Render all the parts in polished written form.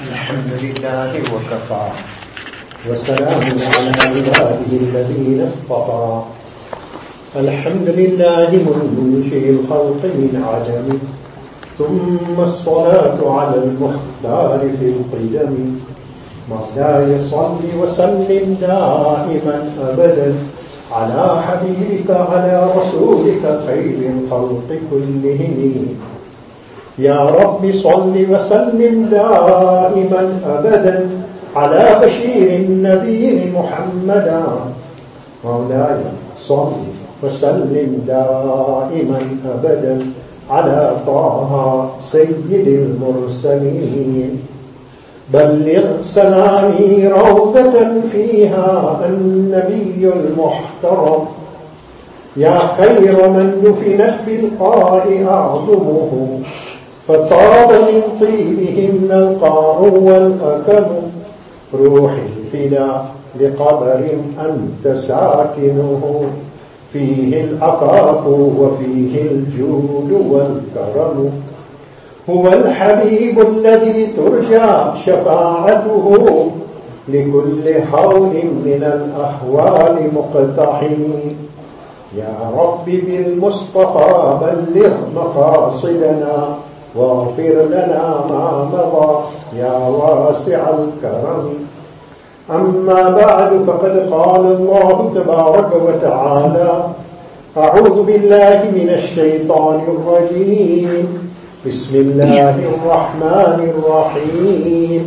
الحمد لله وكفى وسلام على عباده الذين اصطفى. الحمد لله منشئ الخلق من عدم، ثم الصلاة على المختار في القدم. مولاي صل وسلم دائما أبدا على حبيبك على رسولك خير الخلق كلهم. يا رب صل وسلم دائما أبدا على بشير النذير محمدا. مولاي صل وسلم دائما أبدا على طه سيد المرسلين. بلغ سلامي روضة فيها النبي المحترم. يا خير من دفنت بالقاء أعظمه، فطاب من طيبهم القاع والأكم. روحي الفداء لقبر أنت ساكنه، فيه العفاف وفيه الجود والكرم. هو الحبيب الذي ترجى شفاعته لكل حول من الأحوال مقتحم. يا رب بالمصطفى بلغ مقاصدنا واغفر لنا ما مضى يا واسع الكرم. أما بعد، فقد قال الله تبارك وتعالى: أعوذ بالله من الشيطان الرجيم، بسم الله الرحمن الرحيم.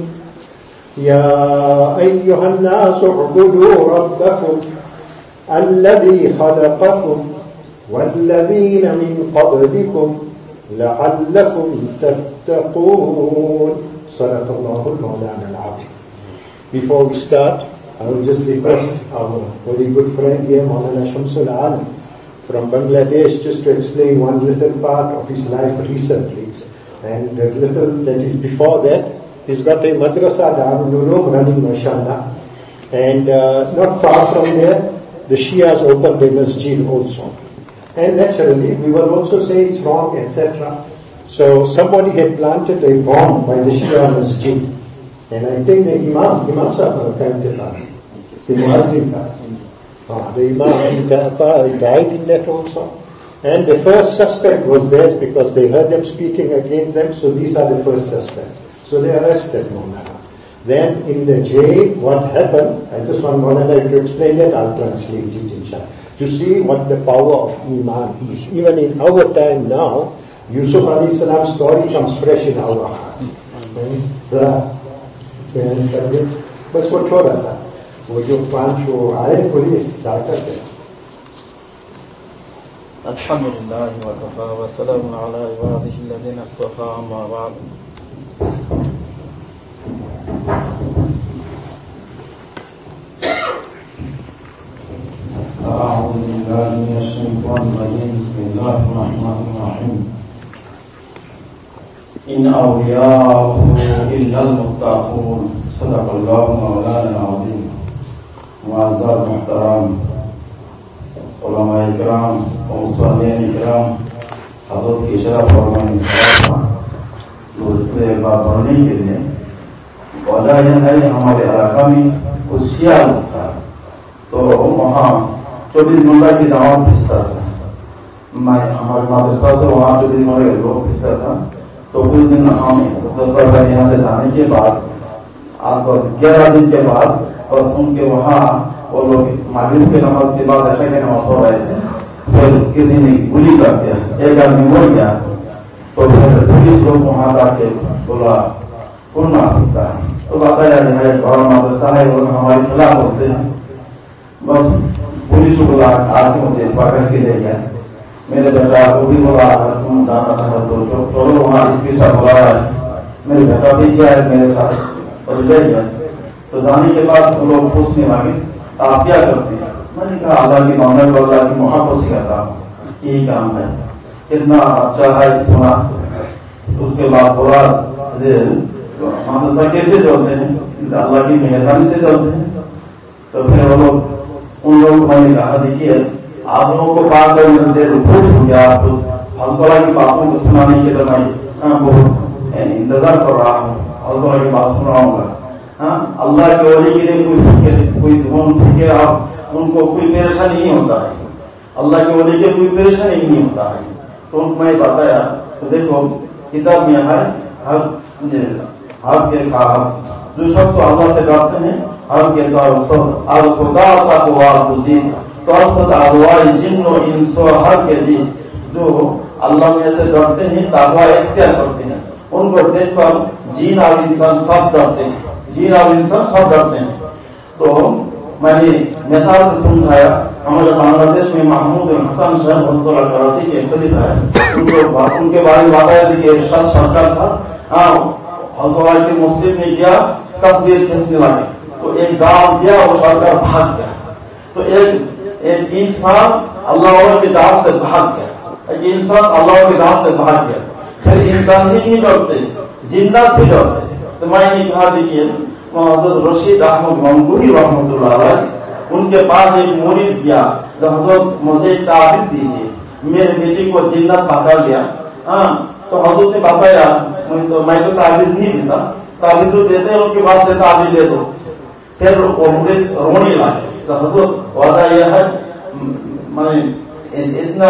يا أيها الناس اعبدوا ربكم الذي خلقكم والذين من قبلكم لعلكم تتقون. صدق الله المولانا العظيم. Before we start, I will just request our very good friend here, Maulana Shamsul Alam from Bangladesh, just to explain one little part of his life recently. And the little that is before that, he's got a madrasa Darul Ulum running, mashallah. And not far from there, the Shias opened a masjid also. And naturally, we will also say it's wrong, etc. So somebody had planted a bomb by the Shia masjid. And I think the Imam Sahib the Muazzin, the Imam died in that also. And the first suspect was theirs because they heard them speaking against them, so these are the first suspects. So they arrested Maulana. Then in the jail, what happened, I just want Maulana to explain that, I'll translate it inshallah. To see what the power of Iman is. Even in our time now, Yusuf alayhi salam's story comes fresh in our hearts. بس وہ تھوڑا سا وہ جو 5 وہ آئے police doctor سے. الحمد لله وكفى وسلام على عباده الذين اصطفى. أما بعد، أعوذ بالله من الشيطان الرجيم. بسم الله الرحمن الرحيم. إن أولياءه إلا المتقون. صدق الله مولانا العظيم. معزز محترم علماء کرام اور مصلین کرام، حضرت کی شرف فرمانے بات بڑھنے کے لیے وجہ یہ ہے ہمارے علاقہ میں کچھ شیعہ لوگ تھا، تو وہاں 24 گھنٹہ کی دعوت بھیجتا تھا. ہمارے مدرسہ سے وہاں 24 گھنٹے لوگ بھیجتا تھا. تو کچھ دن ہم 10 سال یہاں سے جانے کے بعد آپ کو 11 دن کے بعد بس ان کے وہاں وہ لوگ مغرب کے نماز کے بعد عشاء کے نماز ہو رہے تھے. پھر کسی نے گولی کر دیا، ایک آدمی مر گیا. تو پھر پولیس لوگ وہاں جا کے بولا کون آ سکتا ہے، تو بتایا ہے اور مدرسہ ہے اور ہمارے خلاف ہوتے ہیں. بس پولیس کو بولا آ کے مجھے پکڑ کے لے گیا. میرے بیٹا کو بھی بولا تم جانا چاہو تو چلو وہاں اس کے ساتھ بلا رہا ہے. میرے بیٹا بھی کیا ہے میرے ساتھ اور لے گیا. تو جانے کے بعد وہ لوگ پوچھنے لگے آپ کیا کرتے ہیں؟ میں نے کہا اللہ کی محمد اور اللہ کی محبت سکھاتا ہوں، یہی کام ہے. اتنا اچھا ہے سنا. اس کے بعد بولا مدرسہ کیسے چلتے ہیں؟ اللہ کی مہربانی سے چلتے ہیں. تو پھر وہ لوگ ان لوگوں کو میں نے کہا دیکھیے آپ لوگوں کو بات کرنے خوش ہو گیا، آپ حضرت کی باتوں کو سنانے کے لیے میں بہت انتظار کر رہا ہوں. اللہ کی بات سن رہا ہوں گا. ہاں اللہ کے ولی کے لیے کوئی دھون پھینکے آپ ان کو کوئی پریشانی نہیں ہوتا ہے. اللہ کے ولی کے کوئی پریشانی نہیں ہوتا ہے. تو ان کو میں بتایا تو دیکھو کتاب میں ہے ہر کے جو شخص اللہ سے ڈرتے ہیں ہر کے خدا جن و انسو ہر کے دی جو اللہ میں سے ڈرتے ہیں تقوی اختیار کرتے ہیں ان کو دیکھ کر جین اور انسان سب ڈرتے ہیں. جین اور انسان سب ڈرتے ہیں. تو میں نے مثال سے سمجھایا ہمارے بنگلہ دیش میں محمود حسن صاحب رحمۃ اللہ کراچی کے خلیف ہے ان کے بارے میں بتایا تھا کہ ارشاد سرکار تھا. ہاں حضرت کے مسلم نے کیا تصویر کھینچنے لگے تو ایک گاؤں دیا اور سرکار بھاگ گیا. تو ایک انسان اللہ کی دعوت سے بھاگ گیا. ایک انسان اللہ کی دعوت سے بھاگ گیا. پھر انسان ہی نہیں ڈرتے جنات بھی ڈرتے. تو میں نے کہا دیکھیے حضرت رشید احمد گنگوہی رحمۃ اللہ علیہ ان کے پاس ایک مرید گیا جو حضرت مجھے ایک تعویذ دیجیے میرے بیٹی کو جنات پکڑ لیا. ہاں تو حضرت نے بتایا میں تو تعویذ نہیں دیتا تعویذ جو دیتے ہیں ان کے پاس سے تعویذ دے دو. پھر وہ مرید رونے لگے. تو حضرت وعدہ یہ ہے میں اتنا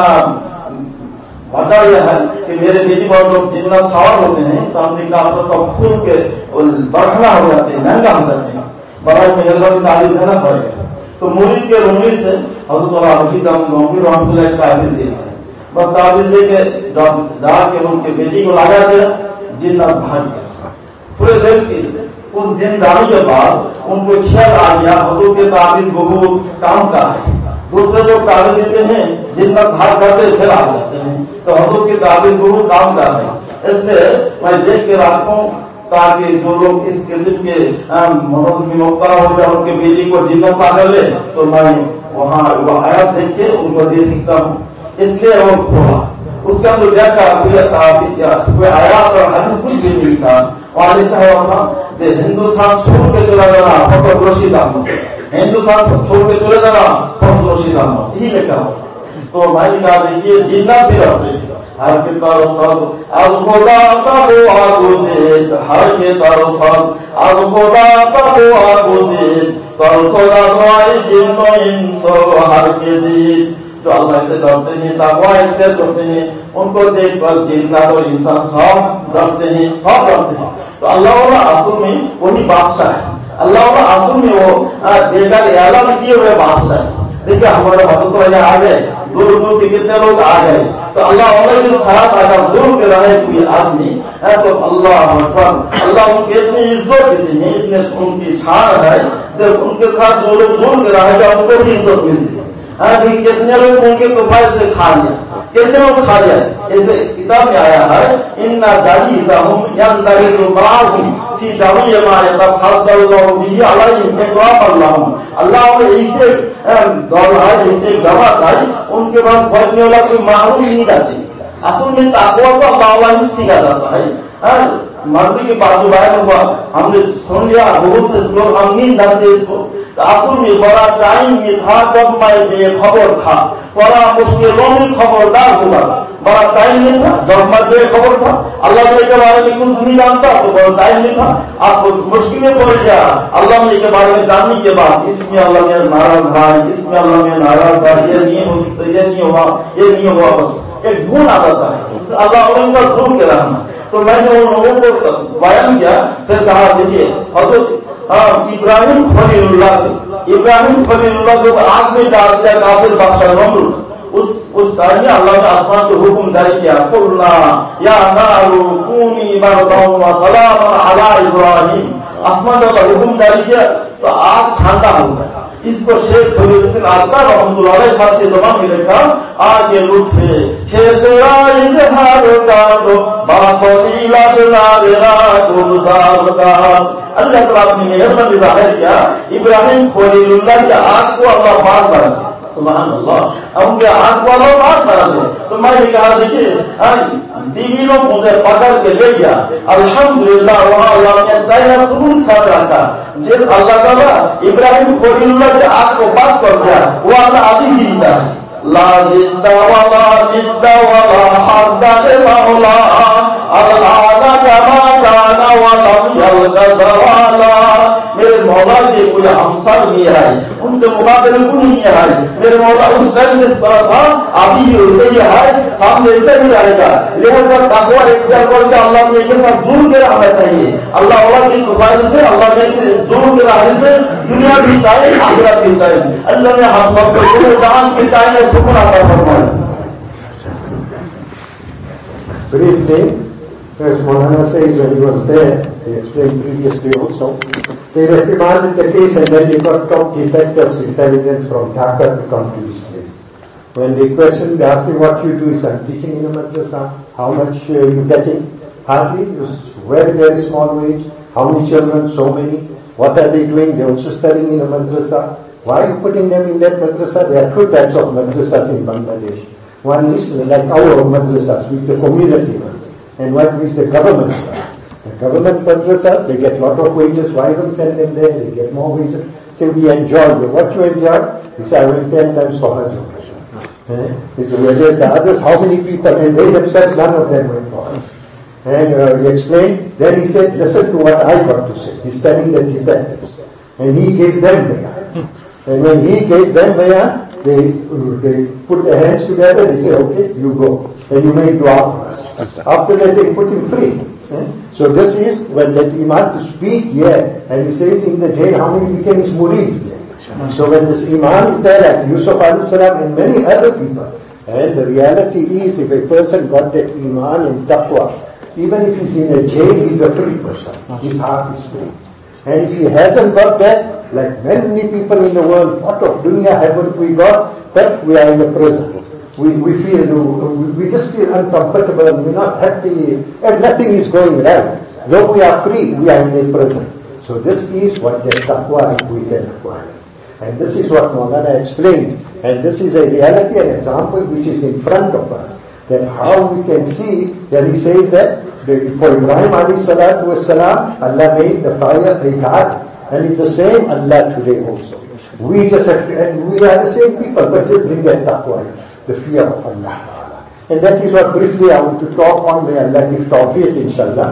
وجہ یہ ہے کہ میرے بیٹی پر لوگ جتنا سوار ہوتے ہیں تو امریکہ پر سب خون کے برکھنا ہو جاتے ہیں مہنگا ہو جاتے ہیں برائے مہربانی تعلیم دینا پڑے گا. تو مرید کے رونے سے حضرت رشید احمد گنگوہی رحمۃ اللہ علیہ تعویذ دے ہے. بس تعویذ دے کے ڈال کے ان کے بیٹی کو لگا دیا جنات بھاگ گیا. پورے دن کی اس دن جانے کے بعد ان کو خیال آ گیا حضور کے تعویذ بہت کام کا ہے. دوسرے لوگ تعویذ دیتے ہیں جنات بھاگ کرتے پھر آ جاتے ہیں تو حضور کی تعویذ بہت کام کا ہے. اس سے میں دیکھ کے رکھتا ہوں تاکہ جو لوگ اس قسم کے مدد میں مبتلا ہو جائے ان کے بیٹی کو جنت پا کر لے تو میں وہاں وہ آیات دیکھ کے ان کو دے سکتا ہوں. اس لیے وہ کھولا اس کا تو دیکھا کوئی آیات اور حدیث کچھ بھی نہیں تھا. وہاں لکھا ہوا تھا کہ ہندوستان چھوڑ کے چلا جانا فقط رشید احمد ہندوستان چھوڑ کے چلے جانا فقط رشید احمد یہی لکھا ہوا. تو میں نے کہا دیکھیے جنات بھی رہتے ہر کے تارو سب از خدا تبو آگوزید ہر کے تارو سب از خدا تبو آگوزید تارو سودا دعائی جن و انسو ہر کے دید. جو اللہ سے ڈرتے ہیں تقوی اختیار کرتے ہیں ان کو دیکھ کر جنات اور انسان سب ڈرتے ہیں سب ڈرتے ہیں. تو اللہ والا اصل میں وہی بادشاہ ہے. اللہ والا اصل میں وہ بے گھر اعلان کیے ہوئے بادشاہ ہے. دیکھیے ہمارے حضرت آ گئے دور دور سے کتنے لوگ آ گئے تو اللہ علیہ کے ساتھ اگر ظلم کے رہے کوئی آدمی ہے تو اللہ اللہ ان کی اتنی عزت دیتے ہیں اتنے ان کی شان ہے جب ان کے ساتھ جو لوگ ظلم کے رہے گا ان کو بھی عزت ملتی ہے. کتنے لوگ ان کے توفائے سے کھا لیا کتنے لوگ کھا لیا. کتاب میں آیا ہے ان جالی ہوں یا اللہ ایسے دور ہے جیسے جماعت ہے ان کے پاس بچنے والا کوئی معلوم نہیں جاتے. اصل میں تقویٰ کو اللہ والا ہی سیکھا جاتا ہے. مرضی کے بازو باہر ہوا ہم نے سن لیا بہت سے لوگ ہم نہیں جانتے اس کو. اصل میں بڑا ٹائم میں تھا جب میں بے خبر تھا بڑا مشکلوں میں خبردار ہوا. بڑا ٹائم نہیں تھا جب میں بے خبر تھا اللہ کے بارے میں کچھ نہیں جانتا تو بڑا ٹائم نہیں تھا. آپ کچھ مشکل میں پڑ گیا اللہ کے بارے میں جاننے کے بعد اس میں اللہ میں ناراض تھا اس میں اللہ میں ناراض تھا یہ نہیں ہو سکتا یہ نہیں ہوا یہ نہیں ہوا. بس ایک گن آ جاتا ہے اللہ علیہ کا ڈھونڈ کے رہنا. تو میں نے ان لوگوں کو بیان کیا پھر کہا دیکھیے حضرت ابراہیم خلیل اللہ جو آگ میں ڈال دیا کافر بادشاہ نمرود اس کار نے اللہ نے آسمان سے حکم جاری کیا قلنا یا نار کونی بردا و سلاما علی ابراہیم. آسمان کا حکم جاری کیا تو آگ ٹھنڈا ہو گیا. اس کو شیخ خلیل الدین آتا رحمۃ اللہ علیہ فارسی زبان میں لکھا آگے لطفے کھیسرا اظہار کا تو باخوی لاشنارا گلزار کا. اللہ تعالیٰ نے مہربانی ظاہر کیا ابراہیم خلیل اللہ کی آگ کو اللہ پاک کر دیا. سبحان اللہ ان کے آنکھ والا بات کرا دے. تو میں نے کہا دیکھیے بیوی لوگ مجھے پکڑ کے لے گیا الحمدللہ وہاں اللہ نے چاہیے سکون ساتھ رکھا. جس اللہ تعالیٰ ابراہیم خلیل اللہ کے آنکھ کو بات کر دیا وہ اللہ ابھی جیتا ہے. لا جدہ ولا جدہ ولا حد مولا اللہ کما کانا मेरे मौला से कोई हमसर नहीं है, उनके मुकाबले को नहीं है। मेरे मौला उस टाइम जिस तरह था अभी भी वैसे ही है, सामने ऐसे ही रहेगा। लिहाजा तकवा इख्तियार करके अल्लाह ने के साथ जुड़ के रहना चाहिए। अल्लाह की खुदाई से, अल्लाह ने जुड़ के रहने से दुनिया भी चाहिए, आखिरत भी चाहिए। अल्लाह ने हम सबको जान भी चाहिए, सुकून अता फरमाए। Good evening. As Maulana says, when he was there, he explained previously also, they reprimanded the case and then they got top detectives intelligence from Dhaka to come to this place. When they questioned, they asked him, what you do? He said, I'm teaching in a madrasa. How much you getting? Hardly. It was very, very small wage. How many children? So many. What are they doing? They're also studying in a madrasa. Why are you putting them in that madrasa? There are two types of madrasas in Bangladesh. One is like our madrasas, with the community ones, and one with the government ones. The government madrasas, they get lot of wages. Why don't send them there? They get more wages. Say, we enjoy. What you enjoy? He said, I went 10 times for Hajj. He said, whereas the others, how many people? And they themselves, none of them went for Hajj. And he explained, then he said, listen to what I got to say. He's telling the detectives. And he gave them bayah. And when he gave them bayah, they put their hands together, they say, okay, you go. And you make dua for us. After that, they put him free. So this is when that Imam to speak here, and he says in the jail, how many became his murids there. So when this Imam is there, like Yusuf alayhi salam and many other people, and the reality is, if a person got that Iman and taqwa, even if he's in a jail, he's a free person. His heart is free. And if he hasn't got that, like many people in the world, what of dunya haven't we got? That we are in a prison. We just feel uncomfortable, we're not happy, and nothing is going right. Though we are free, we are in a prison. So this is what the taqwa we can acquire. And this is what Maulana explains. And this is a reality, an example which is in front of us. That how we can see that he says that for Ibrahim alayhi salatu wassalam, Allah made the fire a god. And it's the same Allah today also. We just have to, and we are the same people, but just bring that taqwa, the fear of Allah. And that is what briefly I want to talk on. May Allah give tawfiq, inshallah.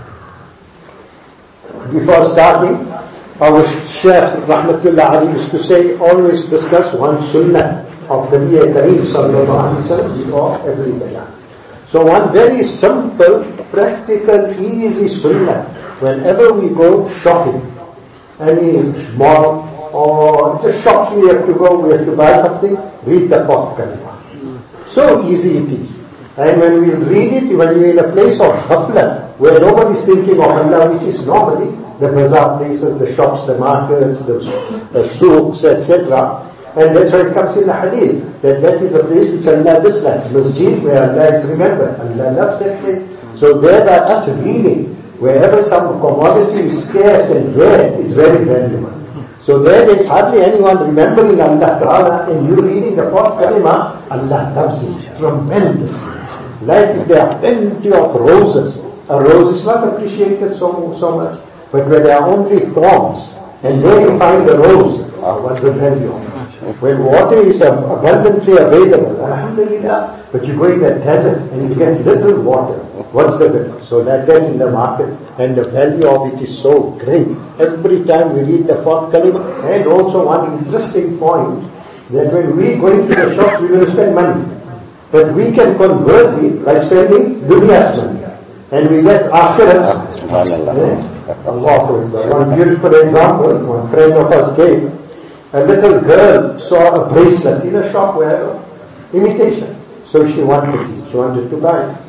Before starting, our Shaykh Rahmatullah Ali used to say, always discuss one sunnah of the Nabi Kareem sallallahu alaihi wasallam before every bayan. So one very simple, practical, easy sunnah. Whenever we go shopping, any mall or just shops we have to go, we have to buy something, read the fourth kalima. So easy it is. And when we read it, when you're in a place of ghafla, where nobody is thinking of Allah, which is normally the bazaar places, the shops, the markets, the souks, etc. And that's why it comes in the hadith, that is the place which Allah dislikes. Masjid, where Allah is remembered. Allah loves that place. So there by us reading, wherever some commodity is scarce and rare, it's very valuable. So there is hardly anyone remembering Allah Ta'ala, and you reading the fourth kalima, Allah loves it tremendously. Like if there are plenty of roses, a rose is not appreciated so much, but where there are only thorns, and there you find the rose, what the value of it. When water is abundantly available, alhamdulillah, but you go in the desert and you get little water, what's the difference? So that in the market, and the value of it is so great. Every time we read the fourth kalima, and also one interesting point, that when we go into the shop, we will spend money. But we can convert it by spending dunya's money. And we get akhirat's money. Allahu Akbar. One beautiful example, one friend of us gave, a little girl saw a bracelet in a shop where imitation. So she wanted it. She wanted to buy it.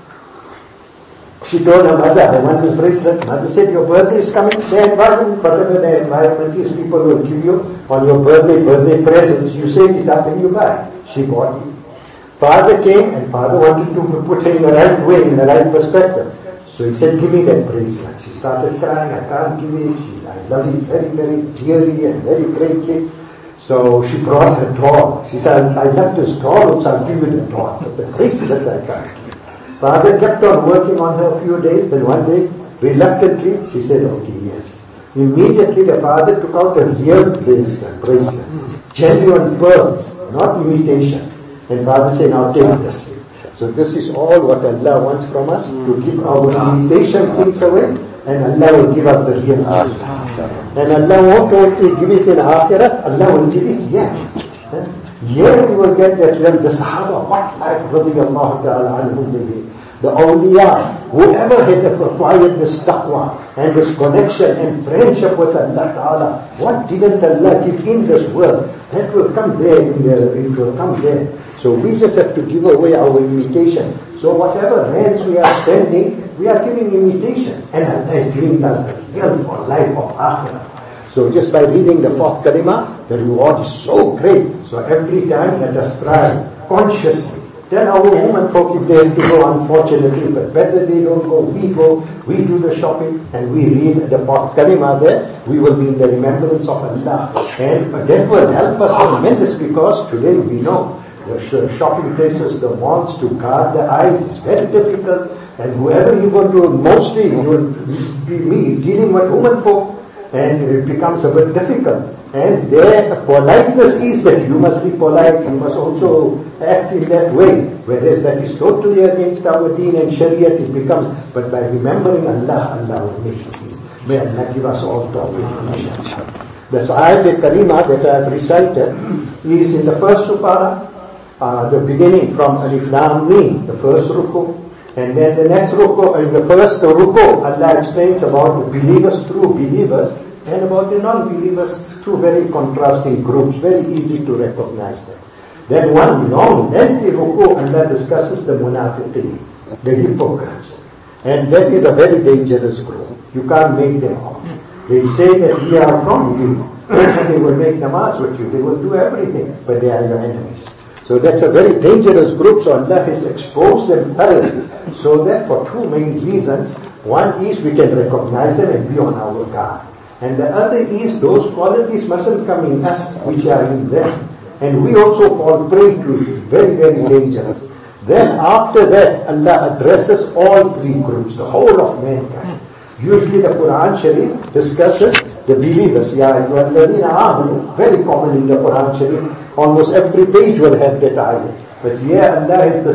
She told her mother, I want this bracelet. Mother said, your birthday is coming. The environment, whatever the environment is, people will give you on your birthday presents. You save it up and you buy. She bought it. Father came and father wanted to put her in the right way, in the right perspective. So he said, give me that bracelet. She started crying, I can't give it. I love it very, very dearly and very greatly. So she brought her doll. She said, I love this doll, so I'll give you the doll. But the bracelet I can't give. Father kept on working on her a few days. Then one day, reluctantly, she said, okay, yes. Immediately the father took out a real bracelet. Genuine pearls, not imitation. And father said, now take this. So this is all what Allah wants from us, to keep our imitation things away, and Allah will give us the real thing. And Allah won't only give it in Akhirat, Allah will give it here. Here we will get that the Sahaba, what life radiallahu ta'ala anhum they did. The awliya, whoever had acquired this taqwa and this connection and friendship with Allah Ta'ala, what didn't Allah give in this world? That will come there, it will come there. So we just have to give away our imitation. So whatever hands we are spending, we are giving imitation. And Allah is giving us the real life of Akhirah. So just by reading the fourth kalima, the reward is so great. So every time let us strive consciously. Then our women folk, if they have to go, unfortunately, but better they don't go, we do the shopping, and we read the fourth kalima there, we will be in the remembrance of Allah. And that will help us tremendous, because today we know the shopping places, the malls, to guard the eyes is very difficult. And whoever you go to, mostly you will be dealing with women folk, and it becomes a bit difficult. And their politeness is that you must be polite, you must also act in that way. Whereas that is totally against our deen and shariat, it becomes, but by remembering Allah, Allah will make it easy. May Allah give us all tawfiq. This ayat al-Karimah that I have recited is in the first surah, the beginning from Alif Lam Mim, the first ruku. And then the next ruku, in the first ruku, Allah explains about the believers, true believers, and about the non-believers, two very contrasting groups, very easy to recognize them. Then one long, lengthy ruku, Allah discusses the munafiqeen, the hypocrites. And that is a very dangerous group. You can't make them out. They say that we are from you, and they will make namaz with you, they will do everything, but they are your enemies. So that's a very dangerous group, so Allah has exposed them thoroughly. So that for two main reasons, one is we can recognize them and be on our guard. And the other is those qualities mustn't come in us which are in them. And we also fall prey to it. Very, very dangerous. Then after that, Allah addresses all three groups, the whole of mankind. Usually the Quran Sharif discusses the believers. Ya ayyuhalladhina amanu, very common in the Quran Sharif. Almost every page will have that ayah. But here Allah has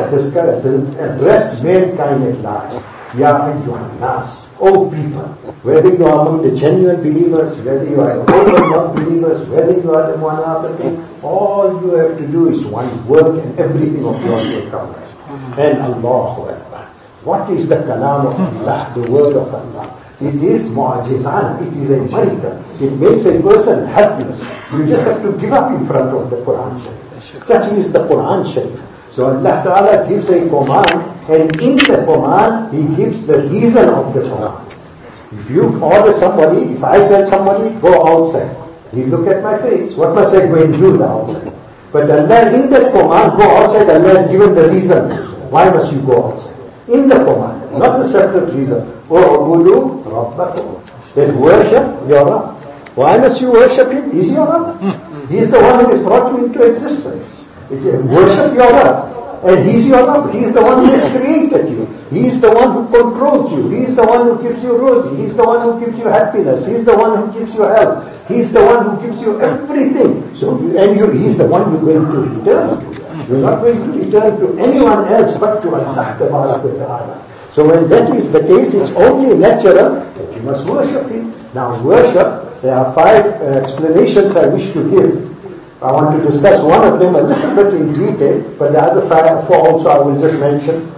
addressed mankind at large. Ya ayyuhan nas. Oh people, whether you are among the genuine believers, whether you are among the non-believers, whether you are the munafiqeen, all you have to do is one word and everything of yours will come. And Allahu Akbar. What is the kalam of Allah, the word of Allah? It is mu'ajizan, it is a miracle. It makes a person helpless. You just have to give up in front of the Quran Sharif. Such is the Quran Sharif. So Allah Ta'ala gives a command, and in the command, He gives the reason of the command. If you order somebody, if I tell somebody, go outside, he look at my face, what must I go and do outside? But Allah, in that command, go outside, Allah has given the reason. Why must you go outside? In the command, not the separate reason. وَعْبُدُوا رَبَّكُمْ. Then worship your Rabb. Why must you worship Him? He's your Rabb. He is the one who has brought you into existence. Worship your Rabb. And He's your Rabb. He is the one who has created you. He is the one who controls you. He is the one who gives you rosy. He is the one who gives you happiness. He is the one who gives you health. He is the one who gives you everything. So, He is the one you're going to return to. You're not going to return to anyone else but to Allah Ta'ala. So when that is the case, it's only natural that you must worship Him. Now worship, there are 5 explanations I wish to give. I want to discuss one of them a little bit in detail, but the other 4 also I will just mention.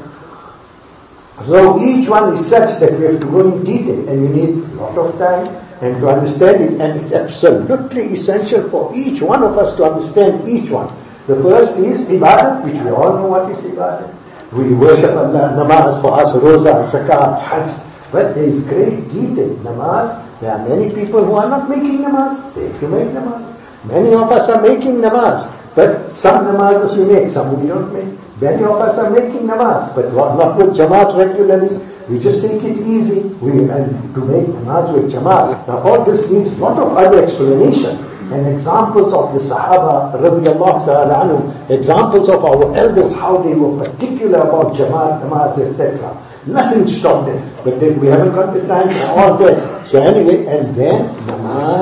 So each one is such that we have to go in detail, and you need a lot of time and to understand it, and it's absolutely essential for each one of us to understand each one. The first is ibadat, which we all know what is ibadat. We worship Allah, namaz for us, roza, zakat, hajj. But there is great detail. Namaz, there are many people who are not making namaz. They have to make namaz. Many of us are making namaz. But some namazes we make, some we don't make. Many of us are making namaz, but not with jamaat regularly. We just take it easy. And to make namaz with jamaat. Now all this needs a lot of other explanation. And examples of the Sahaba, radiallahu ta'ala anhum, examples of our elders, how they were particular about Jamaat, namaz, etc. Nothing stopped them. But then we haven't got the time for all that. So anyway, and then namaz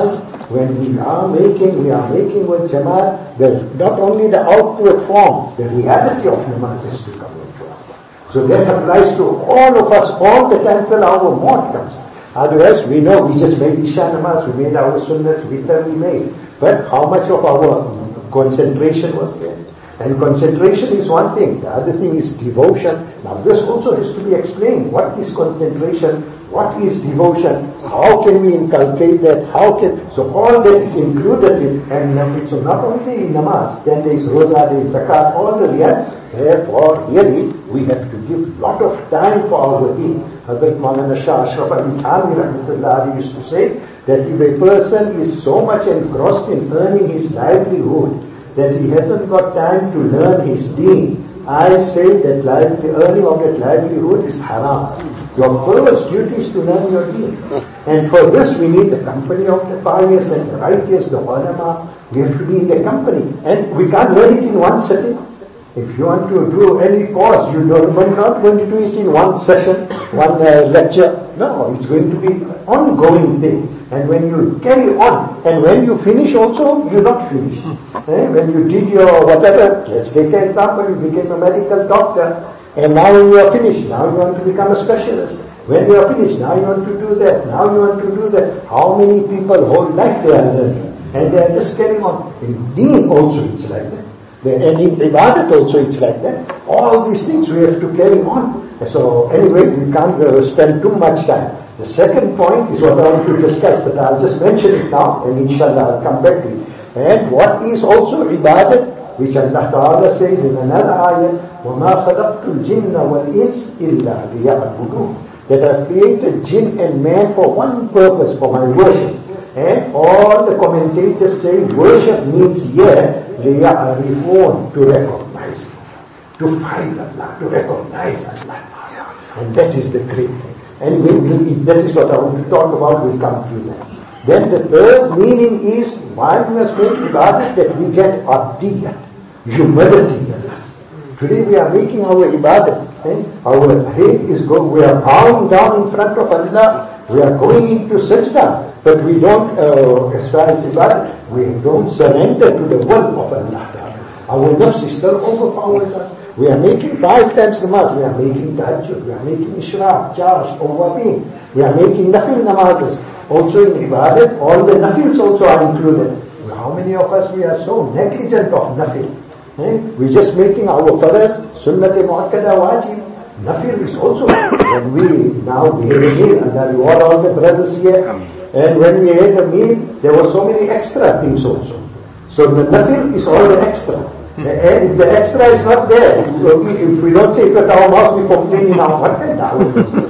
when we are making with Jamaat, not only the outward form, the reality of namaz is to come into us. So that applies to all of us all the time till our maut comes. Otherwise, we know we just made Isha namaz, we made our sunnah, we made. But how much of our concentration was there? And concentration is one thing. The other thing is devotion. Now this also has to be explained. What is concentration? What is devotion? How can we inculcate that? So all that is included in, and so not only in namaz, then there is roza, there is zakat, all the riyad. Therefore, really, we have to give a lot of time for our deen. Hazrat Maulana Shah Ashraf Ali Thani Rahmatullah used to say that if a person is so much engrossed in earning his livelihood that he hasn't got time to learn his deen, I say that the earning of that livelihood is haram. Your first duty is to learn your deen. And for this we need the company of the pious and the righteous, the ulama. We have to be in their company. And we can't learn it in one sitting. If you want to do any course, you're not going to do it in one session, one lecture. No, it's going to be an ongoing thing. And when you carry on, and when you finish also, you're not finished. When you did your whatever, let's take an example, you became a medical doctor, and now you are finished, now you want to become a specialist. When you are finished, now you want to do that, now you want to do that. How many people whole life they are learning? And they are just carrying on. In deen also it's like that. And in ibadat also it's like that. All these things we have to carry on. So anyway, we can't spend too much time. The second point is what I want to discuss, but I'll just mention it now, and inshallah I'll come back to it. And what is also ibadat, which Allah Ta'ala says in another ayah, وَمَا خَلَقْتُ الْجِنَّ وَالْإِنسِ إِلَّا لِيَعْبُدُونَ, that I've created jinn and man for one purpose, for my worship. And all the commentators say worship means here, لِيَعْرِفُونَ, to recognize, to find Allah, to recognize Allah. And that is the great thing. And that is what I want to talk about, we'll come to that. Then the third meaning is, why we must make ibadat, that we get abdiyah, humility in us. Today we are making our ibadat, our head is going, we are bowing down in front of Allah, we are going into sajda, but we don't, as far as ibadat, we don't surrender to the will of Allah. Our nafs still overpowers us. We are making 5 times namaz. We are making tahajjud. We are making ishraq, charge, awwabin. We are making nafil namazes. Also in ibadat, all the nafils also are included. How many of us, we are so negligent of nafil? We're just making our faraz, sunnat-e-mu'akkada, wajib. Nafil is also, when we now had a meal, and we all the brothers here, and when we had a meal, there were so many extra things also. So the nafil is all the extra. And if the extra is not there, if we don't say it at our mouth, we complain in our what kind of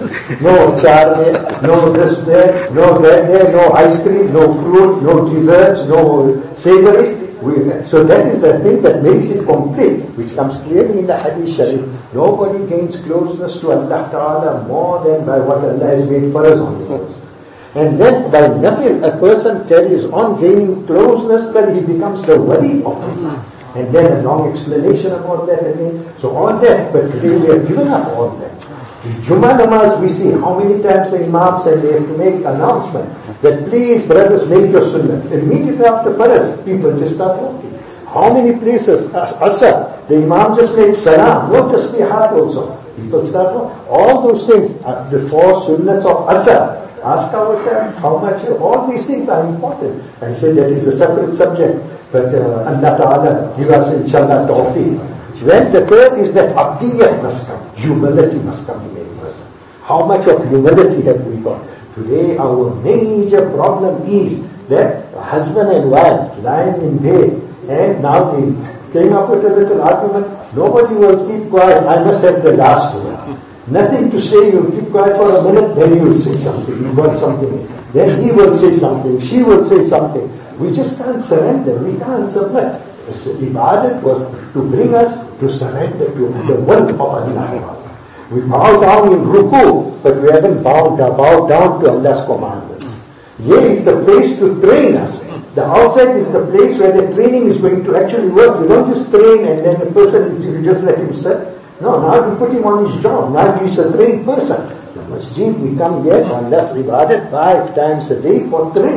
no char there, no this there, no that there, no ice cream, no fruit, no desserts, no savories. So that is the thing that makes it complete, which comes clearly in the Hadith Sharif. Nobody gains closeness to Allah Ta'ala more than by what Allah has made for us on this earth. And then by nafil, a person carries on gaining closeness till he becomes the wali of Allah. And then a long explanation about that again. So all that, but today we have given up all that. In Jummah namaz we see how many times the imam said they have to make announcement that please brothers make your sunnah. Immediately after faraz, people just start walking. How many places, asr, the imam just makes salam, no tasbihat also. People start walking. All those things, the 4 sunnahs of asr. Ask ourselves how much, all these things are important. I said that is a separate subject. But Allah Ta'ala give us inshallah tawfiq. Then the third is that abdiyah must come. Humility must come in a person. How much of humility have we got? Today our major problem is that husband and wife lying in bed, and now they came up with a little argument. Nobody will keep quiet. I must have the last word. Nothing to say. You keep quiet for a minute, then you will say something. You got something. Then he will say something. She will say something. We just can't surrender. We can't submit. So ibadat was to bring us to surrender to the will of Allah. We bow down in ruku, but we haven't bowed down to Allah's commandments. Here is the place to train us. The outside is the place where the training is going to actually work. You don't just train and then the person, you just let him sit. No, now you put him on his job. Now he's a trained person. The masjid, we come here to Allah's ibadat 5 times a day for training.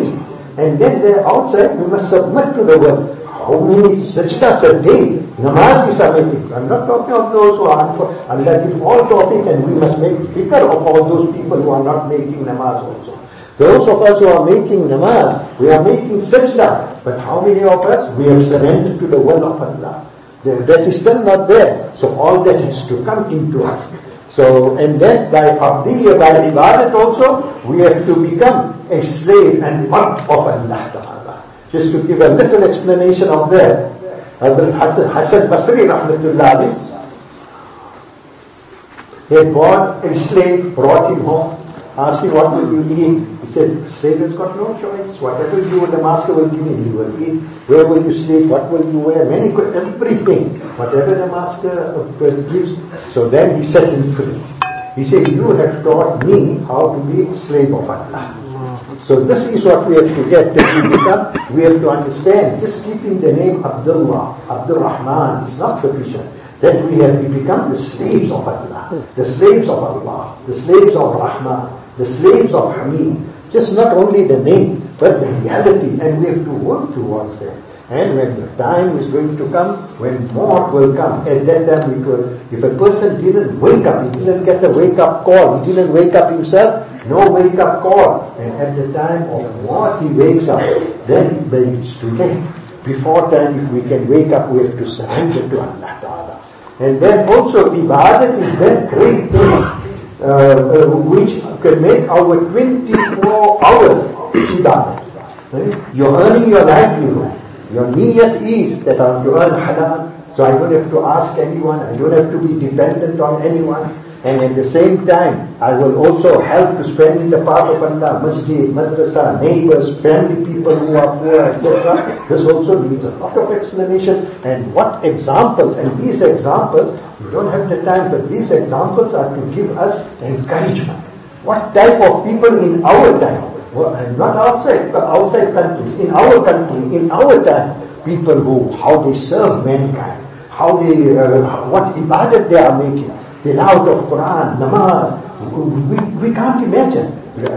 And then there outside, we must submit to the word. How many sajdas a day? Namazis are making. I'm not talking of those who are for Allah give all topic, and we must make fikr of all those people who are not making namaz also. Those of us who are making namaz, we are making sajda. But how many of us, we have surrendered to the will of Allah? That is still not there. So all that has to come into us. So, and then by abdiyya, by ibadat also, we have to become a slave and abd of Allah Ta'ala. Just to give a little explanation of that, Hasan Basri rahmatullah alayhi, he had bought a slave, brought him home, asked him, what will you eat? He said, slave has got no choice. Whatever the master will give him, he will eat. Where will you sleep? What will you wear? Many good, everything. Whatever the master gives. So then he set him free. He said, you have taught me how to be a slave of Allah. So this is what we have to get. We have to understand, just keeping the name Abdullah, Abdul Rahman is not sufficient. That we have become the slaves of Allah, the slaves of Allah, the slaves of Rahman, the slaves of Hamid. Just not only the name, but the reality, and we have to work towards that. And when the time is going to come, when maut will come, at that time it will, if a person didn't wake up, he didn't get the wake-up call, he didn't wake up himself, no wake-up call. And at the time of maut he wakes up, then it's too late. Before time, if we can wake up, we have to surrender to Allah Ta'ala. And then also, ibadat is that great thing, which can make our 24 hours ibadat. Right? You're earning your livelihood. Your niyyat is that you earn halal, so I don't have to ask anyone, I don't have to be dependent on anyone. And at the same time, I will also help to spend in the path of Allah, masjid, madrasa, neighbors, family people who are poor, etc. This also needs a lot of explanation. And what examples, and these examples, we don't have the time, but these examples are to give us encouragement. What type of people in our time, well, and not outside, but outside countries, in our country, in our time, people who, how they serve mankind, how they, what ibadat they are making. Tilawat of Quran, namaz, we can't imagine.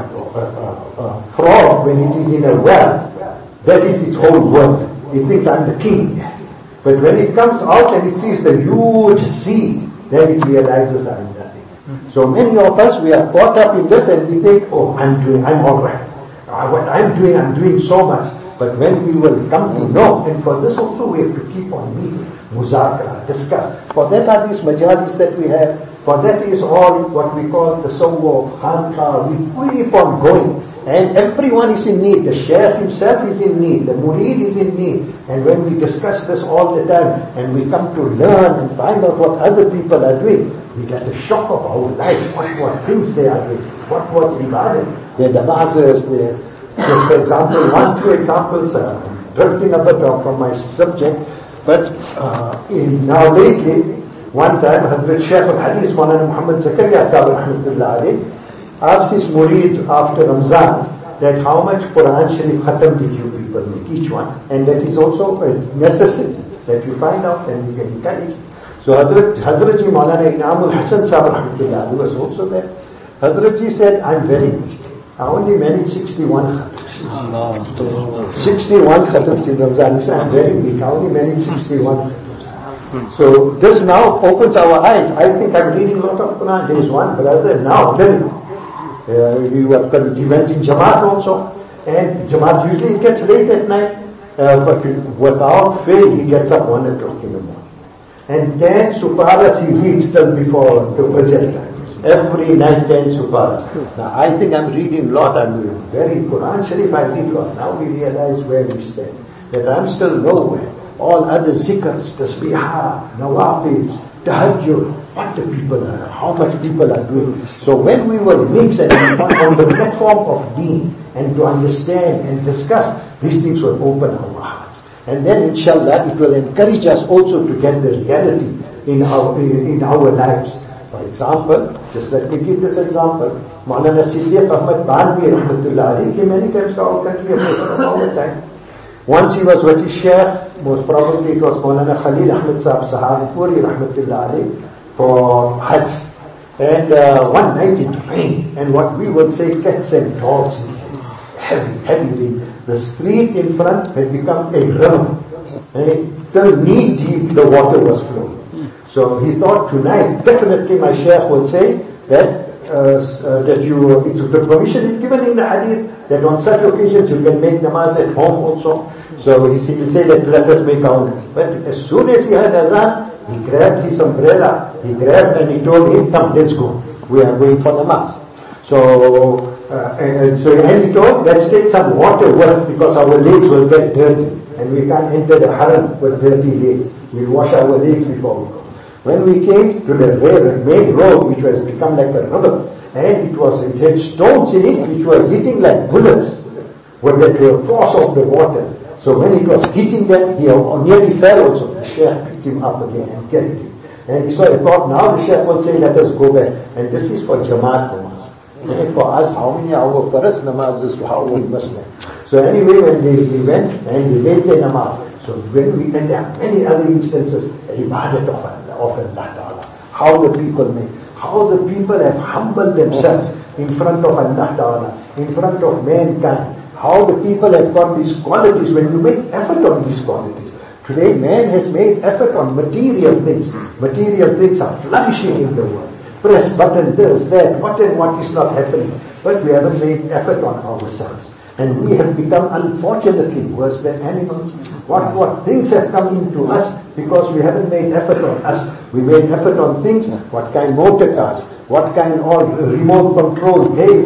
Frog, when it is in a well, that is its whole world. It thinks I'm the king. But when it comes out and it sees the huge sea, then it realizes I'm nothing. So many of us, we are caught up in this and we think, oh, I'm alright. What I'm doing so much. But when we will come to know, and for this also we have to keep on meeting, muzakara, discuss. For that are these majalis that we have. For that is all what we call the sawwa, khanqa. We keep on going. And everyone is in need. The shaykh himself is in need. The murid is in need. And when we discuss this all the time, and we come to learn and find out what other people are doing, we get a shock of our life. What things they are doing. What ibadah. Their namazes, their, for example, two examples, drifting a bit from my subject, but now lately, one time, Hazrat Shaykh al-Hadith, Maulana Muhammad Zakaria Sahib rahmatullah alayhi, asked his murids after Ramzan that how much Quran Sharif khatam did you people make, each one, and that is also a necessity that you find out and you can encourage. So Hazrat Ji Maulana Inamul Hasan Sahib rahmatullah alayhi was also there. Hazrat Ji said, I'm very weak. I only managed 61 khatams. 61 khatams in Ramzan. He said, I'm very weak. I only managed 61 khatams. So this now opens our eyes. I think I'm reading a lot of Quran. There is one brother now, he went in Jamaat also. And Jamaat usually gets late at night. But without fail, he gets up 1 o'clock in the morning. And 10 suparas he reads till before the Fajr time. Every night 10 suparas. Now I think I'm reading a lot. I'm very Quran Sharif, I read a lot. Now we realize where we stand. That I'm still nowhere. All other zikrs, tasbihah, nawafils, tahajjud, what the people are, how much people are doing. So when we will mix and on the platform of deen and to understand and discuss, these things will open our hearts. And then inshallah it will encourage us also to get the reality in our lives. For example, just let me give this example. Maulana Siddiq Ahmad Banvi rahmatullah alayhi came many times to our country all the time. Once he was with his sheikh, most probably it was Maulana Khalil Ahmed Sahib Saharanpuri rahmatullah alayhi for Hajj. And one night it rained, and what we would say, cats and dogs. heavy rain. The street in front had become a river. Till knee deep the water was flowing. So he thought tonight, definitely my Shaykh will say that the permission is given in the hadith that on such occasions you can make namaz at home also. So he will say that let us make our own. But as soon as he heard azan, he grabbed his umbrella, and he told him, come, let's go. We are going for namaz. So he told, let's take some water work because our legs will get dirty and we can't enter the haram with dirty legs. We'll wash our legs before we go. When we came to the main road, which was become like a river, and it had stones in it which were hitting like bullets with the force of the water. So when it was hitting them, he nearly fell also. The Shaykh picked him up again and carried him. And so I thought, now the Shaykh will say, let us go back. And this is for Jamaat namaz. And for us, how many hour faraz namaz is how we must learn. So anyway, when we went and we made the namaz. So when we, and there are many other instances, ibadat of Allah Ta'ala. How the people have humbled themselves in front of Allah Ta'ala, in front of mankind. How the people have got these qualities when you make effort on these qualities. Today man has made effort on material things. Material things are flourishing in the world. Press button, this, that, what and what is not happening. But we haven't made effort on ourselves. And we have become unfortunately worse than animals. What things have come into us because we haven't made effort on us. We made effort on things, what kind motor cars, what kind of remote control games,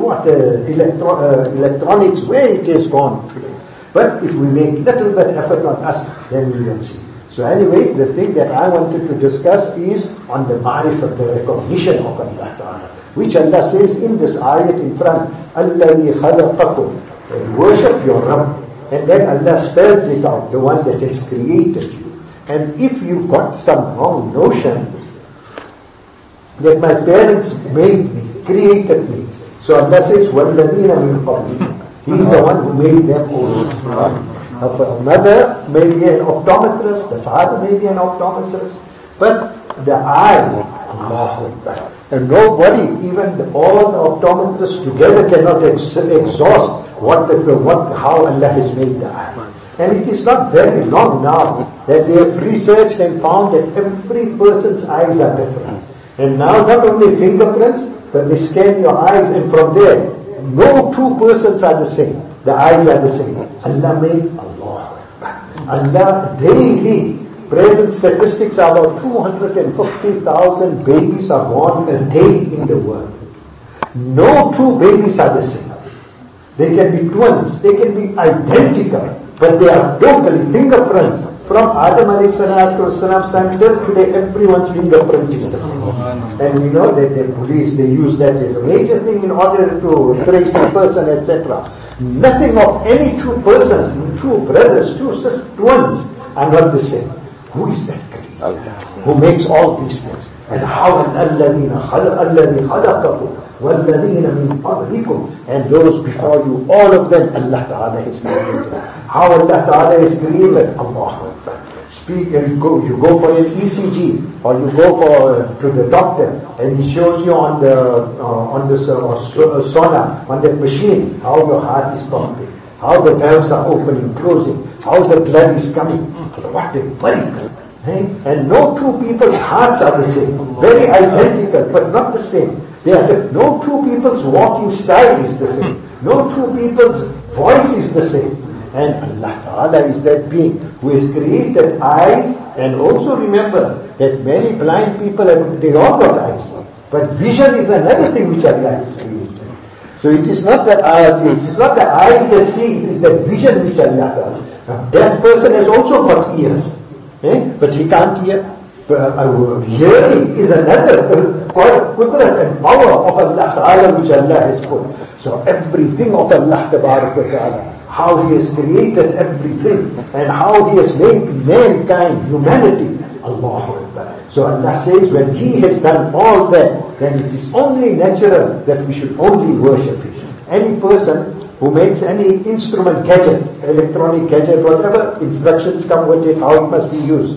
electronics, where it is gone today. But if we make little bit effort on us, then we will see. So anyway, the thing that I wanted to discuss is on the ma'rifah, the recognition of Allah Ta'ala, which Allah says in this ayat in front, الَّذِي خَلَقَكُمْ, worship your Rabb. And then Allah spells it out, the one that has created you. And if you got some wrong notion that my parents made me, created me, so Allah says, وَالَّذِينَ مِنْ قَبْلِكُمْ, He's the one who made them all. A mother may be an optometrist, the father may be an optometrist, but the eye, and nobody, even all the optometrists together cannot exhaust how Allah has made the eye. And it is not very long now that they have researched and found that every person's eyes are different. And now not only fingerprints, but they scan your eyes, and from there, no two persons are the same. The eyes are the same. Allah made Allah. Allah daily, present statistics are about 250,000 babies are born a day in the world. No two babies are the same. They can be twins, they can be identical, but they are totally fingerprints. From Adam alayhi salatu wasalam's time till today, everyone's fingerprint is different. And we know that the police, they use that as a major thing in order to trace the person, etc. Nothing of any two persons, two brothers, two sisters, twins are not the same. Who is that creator? Who makes all these things? And how الَّذِي خَلَقَكُمْ وَالَّذِينَ مِنْ قَبْلِكُمْ, and those before you, all of them Allah Ta'ala has created. How Allah Ta'ala has created? Allah. You go for an ECG, or you go to the doctor, and he shows you on the sonar, on that machine, how your heart is pumping, how the valves are opening, closing, how the blood is coming. What a miracle! And no two people's hearts are the same, very identical, but not the same. No two people's walking style is the same. No two people's voice is the same. And Allah Ta'ala is that being who has created eyes. And also remember that many blind people they all got eyes. But vision is another thing which Allah has created. So it is not the eyes that see, it is that vision which Allah Ta'ala. A deaf person has also got ears, but he can't hear. Hearing is another qudrat and power of Allah Ta'ala which Allah has put. So everything of Allah Ta'ala, how He has created everything and how He has made mankind, humanity, Allahu Akbar. So Allah says when He has done all that, then it is only natural that we should only worship Him. Any person who makes any instrument, gadget, electronic gadget, whatever, instructions come with it, how it must be used.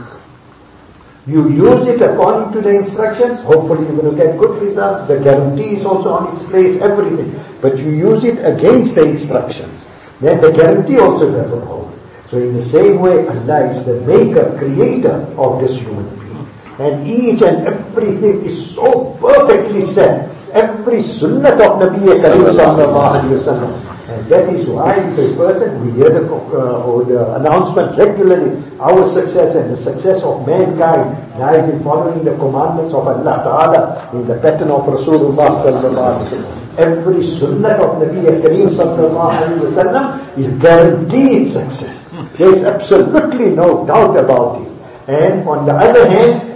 You use it according to the instructions, hopefully you're going to get good results. The guarantee is also on its place, everything. but you use it against the instructions, then the guarantee also doesn't hold. So in the same way, Allah is the maker, creator of this human being. And each and everything is so perfectly set. Every sunnah of Nabi Kareem sallallahu alayhi wa sallam. And that is why the person, we hear the announcement regularly, our success and the success of mankind lies in following the commandments of Allah Ta'ala in the pattern of Rasulullah sallallahu alayhi wa sallam. Every sunnah of Nabi Kareem sallallahu alayhi wa sallam is guaranteed success. There is absolutely no doubt about it. And on the other hand,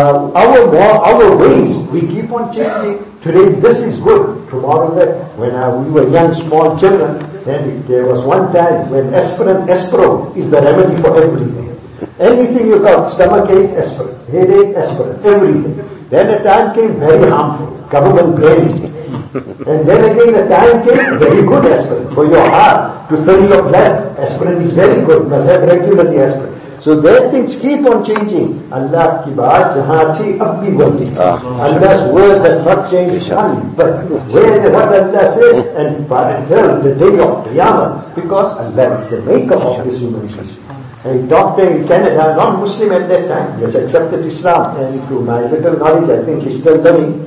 our ways, we keep on changing. Today this is good, tomorrow that. When we were young, small children, then there was one time when aspirin, Espro is the remedy for everything. Anything you got, stomachache, aspirin, headache, aspirin, everything. Then a time came very harmful, government blamed. And then again a time came, very good aspirin for your heart, to fill your blood. Aspirin is very good, must have regularly aspirin. So their things keep on changing. Allah ki baat jahan thi ab bhi bolti. Allah's words have not changed. But what Allah said, and until the day of Qiyamah, because Allah is the maker of this human being. A doctor in Canada, non-Muslim at that time, he has accepted Islam, and to my little knowledge, I think he's still living.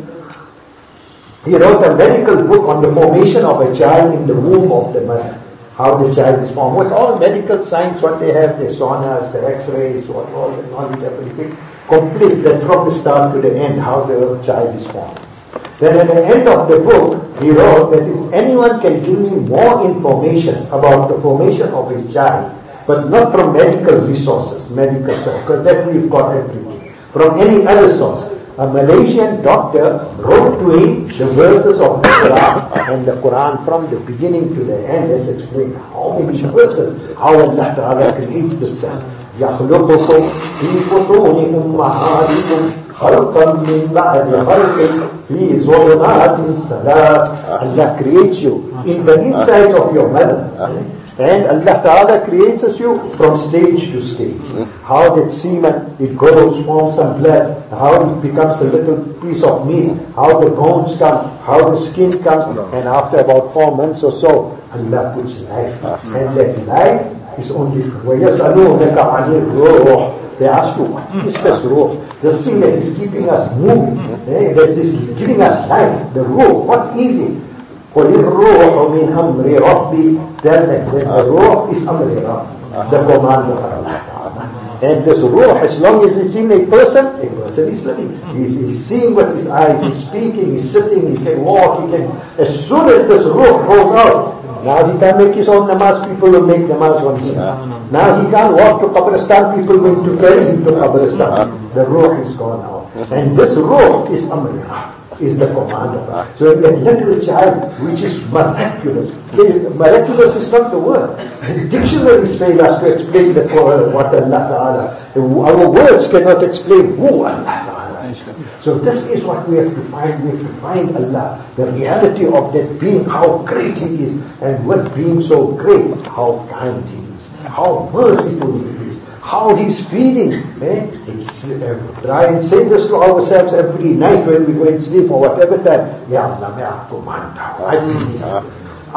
He wrote a medical book on the formation of a child in the womb of the mother. How the child is formed. With all medical science, what they have, the sonas, the x-rays, all the knowledge, everything, complete, then from the start to the end, how the child is formed. Then at the end of the book, he wrote that if anyone can give me more information about the formation of a child, but not from medical resources, medical science, because that we've got everything, from any other source. A Malaysian doctor wrote to him the verses of the Quran, and the Quran from the beginning to the end has explained how many verses, how Allah Ta'ala creates the child. يَخْلُقُكُمْ فِي بُطُونِ أُمَّهَاتِكُمْ خَلْقًا مِّن بَعْدِ خَلْقٍ فِي ظُلُمَاتٍ ثَلَاثٍ. Allah creates you in the inside of your mother. And Allah Ta'ala creates you from stage to stage. How that semen, it grows, forms some blood, how it becomes a little piece of meat, how the bones come, how the skin comes, and after about 4 months or so, Allah puts life. And that life is only وَيَسْأَلُونَكَ عَنِ الرُّوحِ. They ask you, what is this ruh? This thing that is keeping us moving, that is giving us life, the ruh, what is it? قُلِ الرُّوحُ مِنْ أَمْرِ رَبِّي. Tell them that the ruh is Amri Rabb, the command of Allah. And this ruh, as long as it's in a person is living. He's seeing with his eyes, he's speaking, he's sitting, he can walk, he can. As soon as this ruh goes out, now he can't make his own namaz, people will make namaz on him. Now he can't walk to Qabristan, people will to carry him to Qabristan. The ruh is gone out. And this ruh is Amri Rabb, is the command of Allah. So a little child, which is miraculous. Miraculous is not the word. The dictionaries fail us to explain what Allah Ta'ala. Our words cannot explain who Allah Ta'ala is. So this is what we have to find. We have to find Allah, the reality of that being, how great He is. And with being so great, how kind He is, how merciful He is, how He's feeding. Try and say this to ourselves every night when we go and sleep or whatever time. Ya Allah, मैं आपको मानता हूँ,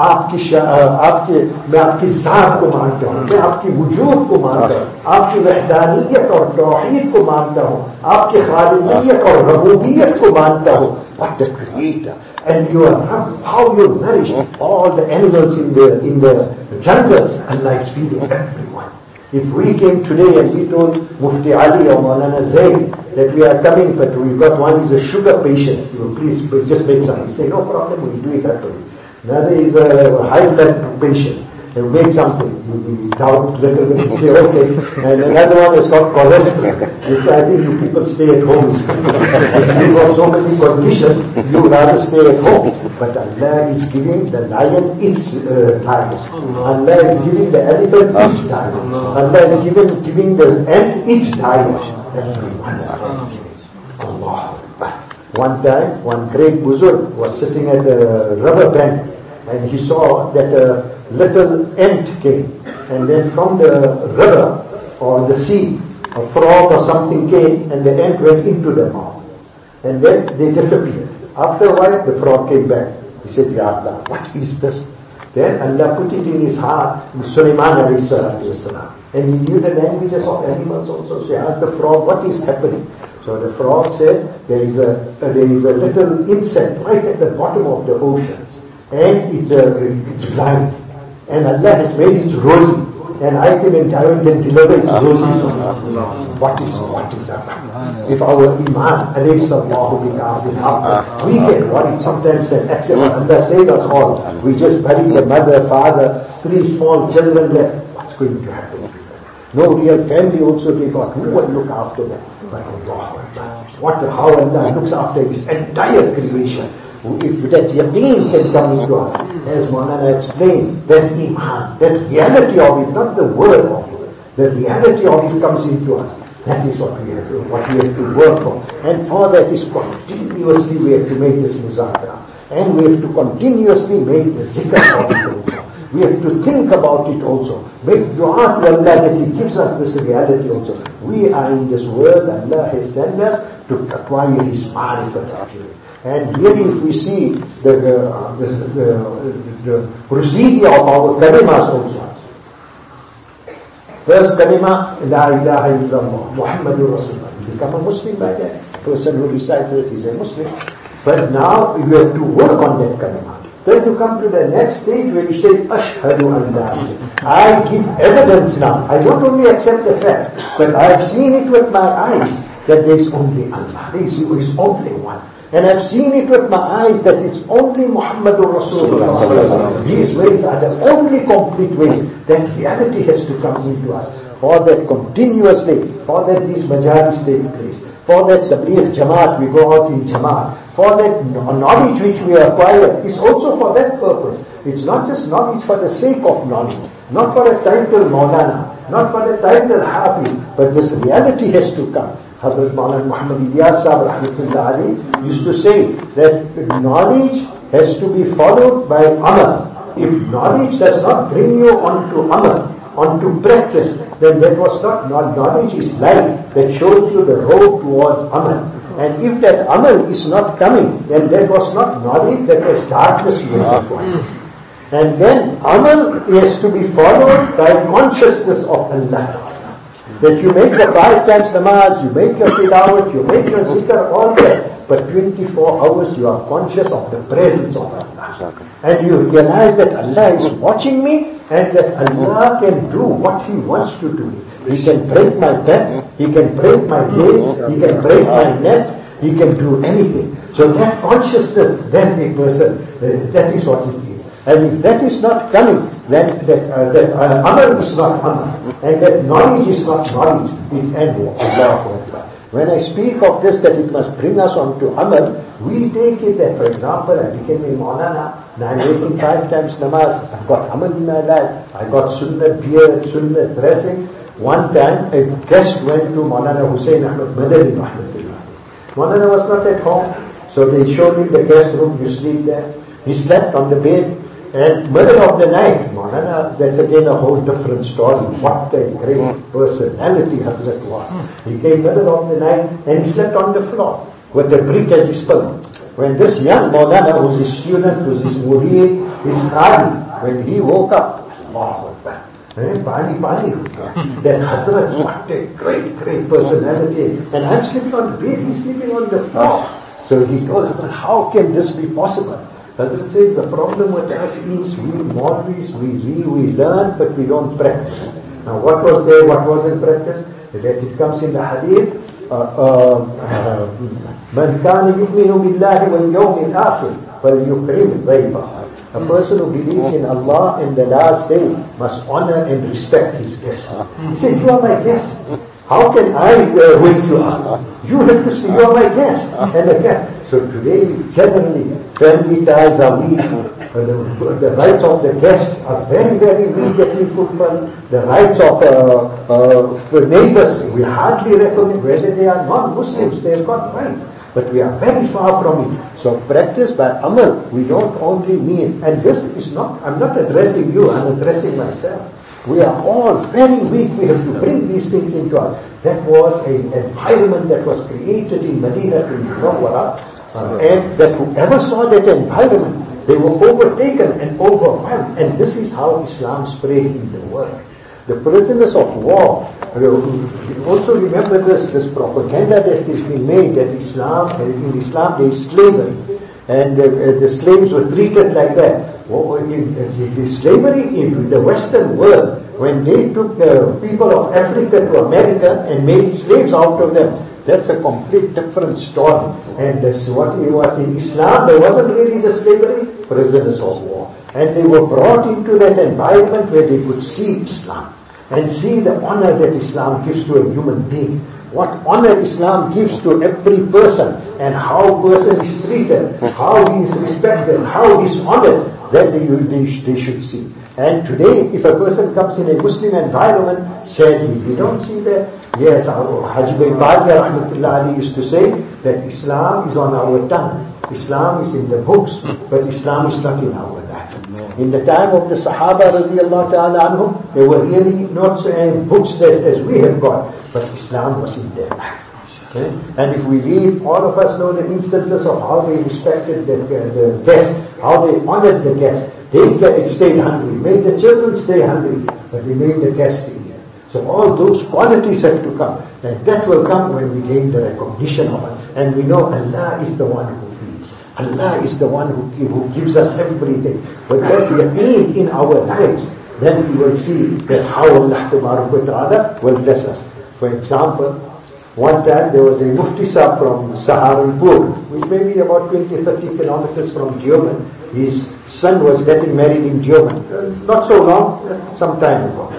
मैं आपकी ज़ात को मानता हूँ, मैं आपकी वजूद को मानता हूँ, आपकी वहदानियत और तौहीद को मानता हूँ, आपकी खालिदियत और रबूबियत को मानता हूँ. What the Creator, and you are how you nourish all the animals in the jungles. Allah is feeding everyone. If we came today and we told Mufti Ali or Maulana Zaid that we are coming, but we've got one is a sugar patient, please just make something. Say, no problem, we'll do it happily. Another is a high blood patient, and make something. We doubt a little bit and say, okay. And another one is called cholesterol. It's, I think you people stay at home. If you've got so many conditions, you would rather stay at home. But Allah is giving the lion its diet. Allah is giving the elephant its diet. Allah is giving the ant its diet. Allah. One time, one great Buzurg was sitting at a river bank, and he saw that a little ant came, and then from the river or the sea, a frog or something came, and the ant went into the mouth, and then they disappeared. After a while, the frog came back. He He said, Ya Allah, what is this? Then Allah put it in his heart, Sulaiman alayhi salatu wasalam. And he knew the languages of animals also. So he asked the frog, what is happening? So the frog said, there is a little insect right at the bottom of the ocean. And it's blind. And Allah has made it rosy. And I can deliver it rosy. What is Allah? If our Iman, alayhi sallahu we get worried sometimes and accept Allah save us all. We just bury the mother, father, 3 small children left. What's going to happen? No real family also they got. Who will look after them? But Allah. How Allah looks after His entire creation. If that yaqeen can come into us, as Maulana explained, that Iman, that reality of it, not the word of it, the reality of it comes into us. That is what we have to work for. And for that is continuously we have to make this muzakara. And we have to continuously make the zikr of it also. We have to think about it also. Make dua to Allah that He gives us this reality also. We are in this world, Allah has sent us to acquire His marifat actually. And really if we see the procedure of our kalimas also. First kalima, La ilaha illallah, Muhammadur Rasulullah. You become a Muslim by that. Person who recites it is a Muslim. But now you have to work on that kalima. Then you come to the next stage where you say, Ashhadu an la ilaha. I give evidence now. I don't only accept the fact, but I have seen it with my eyes that there is only Allah. There is only one. And I've seen it with my eyes that it's only Muhammadur Rasulullah. These ways are the only complete ways. That reality has to come into us. For that continuously, for that these majalis take place, for that Tabligh Jamaat, we go out in Jamaat, for that knowledge which we acquire is also for that purpose. It's not just knowledge for the sake of knowledge, not for a title Maulana, not for the title Hafiz, but this reality has to come. Hazrat Maulana Muhammad Ilyas Sahib rahmatullah alayhi used to say that knowledge has to be followed by amal. If knowledge does not bring you onto amal, onto practice, then that was not knowledge is light that shows you the road towards amal. And if that amal is not coming, then that was not knowledge, that was darkness you have got. And then amal is to be followed by consciousness of Allah. That you make the 5 times namaz, you make your tilawat, you make your zikr, all that. But 24 hours you are conscious of the presence of Allah. And you realize that Allah is watching me and that Allah can do what He wants to do. He can break my back, He can break my legs, He can break my neck, He can do anything. So that consciousness, then a person, that is what it is. And if that is not coming, then that amal is not amal. And that knowledge is not knowledge. And Allahu Akbar. When I speak of this, that it must bring us on to amal, we take it that, for example, I became a Maulana, and I'm making 5 times namaz, I've got amal in my life, I got sunnah beard, sunnah dressing. One time, a guest went to Maulana Hussain Ahmad Madani rahmatullah. Maulana was not at home, so they showed him the guest room, you sleep there. He slept on the bed, and middle of the night, Maulana, that's again a whole different story. What a great personality Hazrat was. He came middle of the night and he slept on the floor with a brick as his pillow. When this young Maulana, who's his student, who's his murid, his qadi, when he woke up, Allahu Akbar. Then Hazrat, what a great personality. And I'm sleeping on the bed, he's sleeping on the floor. So he told Hazrat, how can this be possible? Hazrat says the problem with us is we Maulvis, we learn but we don't practice. Now what was there, what was in practice? That it comes in the hadith, Man kana yu'minu billahi wal yawmil akhir falyukrim dhayfahu. A person who believes in Allah and the last day must honor and respect his guests. He said, you are my guest. How can I waste you out? You have to say, you are my guest and a guest. So today, generally, family ties are weak. The rights of the guest are very, very weak that we fulfill. The rights of neighbors, we hardly recognize whether they are non-Muslims. They have got rights. But we are very far from it. So practice by amal, we don't only mean, and this is not, I'm not addressing you, I'm addressing myself. We are all very weak. We have to bring these things into us. That was an environment that was created in Medina, in Munawwara, and that whoever saw that environment, They were overtaken and overwhelmed. And this is how Islam spread in the world. The prisoners of war, also remember this propaganda that has been made that in Islam there is slavery. And the slaves were treated like that. The slavery in the Western world, when they took the people of Africa to America and made slaves out of them, that's a complete different story. And that's what in Islam, there wasn't really the slavery, prisoners of war. And they were brought into that environment where they could see Islam and see the honor that Islam gives to a human being. What honor Islam gives to every person, and how a person is treated, how he is respected, how he is honored, that they should see. And today, if a person comes in a Muslim environment, sadly, we don't see that. Yes, Haji Badia Rahmatullah Ali used to say that Islam is on our tongue. Islam is in the books, but Islam is not in our life. In the time of the Sahaba radiallahu ta'ala anhum, they were really not books as we have got, but Islam was in their life. Okay? And if we read, all of us know the instances of how they respected the guest, how they honored the guest. They stayed hungry, made the children stay hungry, but they made the guest stay here. So all those qualities have to come. And that will come when we gain the recognition of it. And we know Allah is the one who feeds. Allah is the one who gives us everything. But that we need in our lives, then we will see that how Allah Ta'ala will bless us. For example, one time there was a Mufti Sahib from Saharanpur, which may be about 20-30 kilometers from Deoban. His son was getting married in Deoban, not so long, some time ago.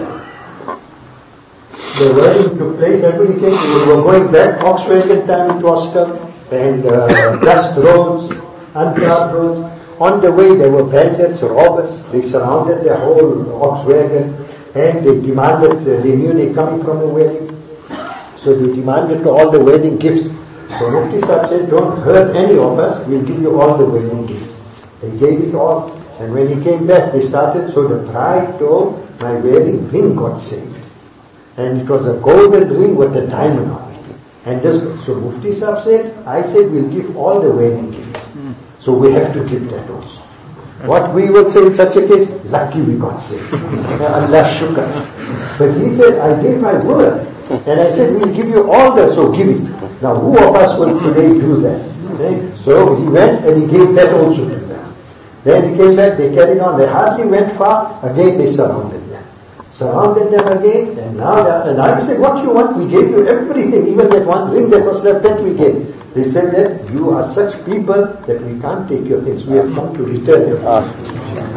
The wedding took place, everything. We were going back, Volkswagen time it was still, and dust roads, unpaved roads. On the way there were bandits, robbers. They surrounded the whole Volkswagen, and they demanded, they knew they coming from the wedding. So they demanded all the wedding gifts. So Mufti Sahib said, don't hurt any of us, we'll give you all the wedding gifts. They gave it all. And when he came back, they started, so the bride told, my wedding ring got saved. And it was a golden ring with a diamond on it. And so Mufti Sahib said, I said, we'll give all the wedding gifts. So we have to give that also. What we would say in such a case, lucky we got saved. Allah shukr. But he said, I gave my word. And I said, we'll give you all that, so give it. Now, who of us will today do that? Okay? So he went and he gave that also to them. Then he came back, they carried on. They hardly went far. Again, they surrounded them. Surrounded them again. And now, and I said, what you want? We gave you everything. Even that one ring that was left, that we gave. They said that you are such people that we can't take your things. We have come to return your things.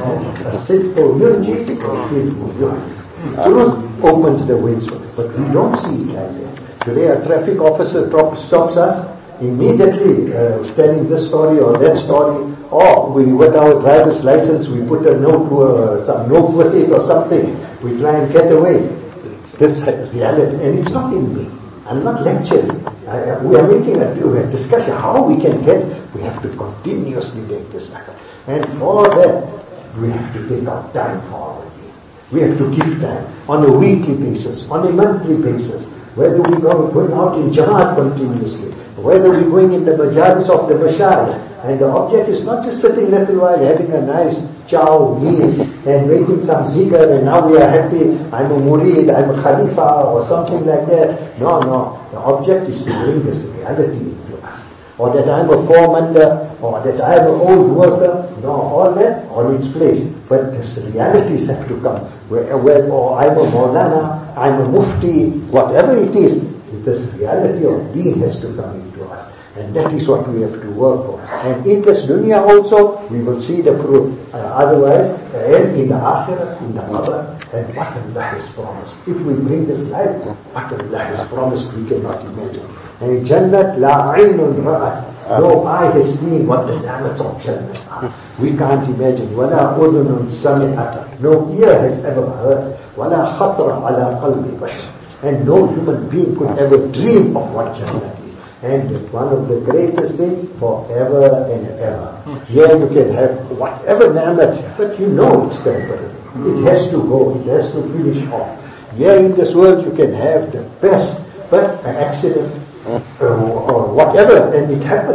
Truth opens the ways for us, but we don't see it like that. Today a traffic officer stops us, immediately telling this story or that story, or with our driver's license we put a note with it or something, we try and get away. This reality, and it's not in me. I'm not lecturing. We are making a discussion how we can get. We have to continuously make this happen, and for that we have to take our time forward. We have to give time on a weekly basis, on a monthly basis. Whether we are going out in Jamaat continuously, whether we're going in the majalis of the mashayikh, and the object is not just sitting a little while having a nice chow meal and making some zikr and now we are happy, I'm a murid, I'm a khalifa or something like that. No. The object is to bring this reality into us. Or that I'm a commander, or that I'm an old worker. No, all that on its place. But these realities have to come. Or I'm a Maulana, I'm a Mufti, whatever it is, this reality of deen has to come into us. And that is what we have to work for. And in this dunya also, we will see the proof. Otherwise, and in the akhirah, in the qabr, and what Allah has promised. If we bring this life, what Allah has promised, we cannot imagine. And in Jannat, la aynun ra'at. No eye has seen what the ni'mats of Jannah are. We can't imagine. وَلَا أُذُنٌ سَمِعَتْ. No ear has ever heard. وَلَا خَطْرَ عَلَى قَلْبِ بَشَرٍ. And no human being could ever dream of what Jannah is. And one of the greatest things, forever and ever. Here you can have whatever ni'mat, but you know it's temporary. It has to go, it has to finish off. Here in this world you can have the best, but an accident, or whatever, and it happens.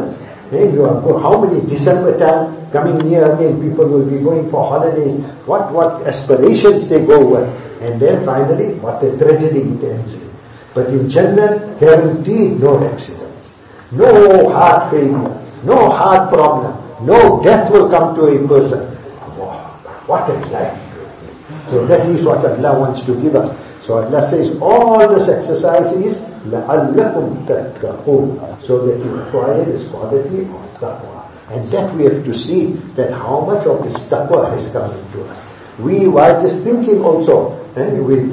And you are, how many December time coming near again, people will be going for holidays, what aspirations they go with. And then finally, what a tragedy it ends in. But in Jannah, guaranteed no accidents, no heart failure, no heart problem, no death will come to a person. What a life. So that is what Allah wants to give us. So Allah says, all this exercise is لَعَلَّكُمْ تَتَّقُونَ, so that you acquire this quality of taqwa. And that we have to see that how much of this taqwa has come into us. We were just thinking also, and if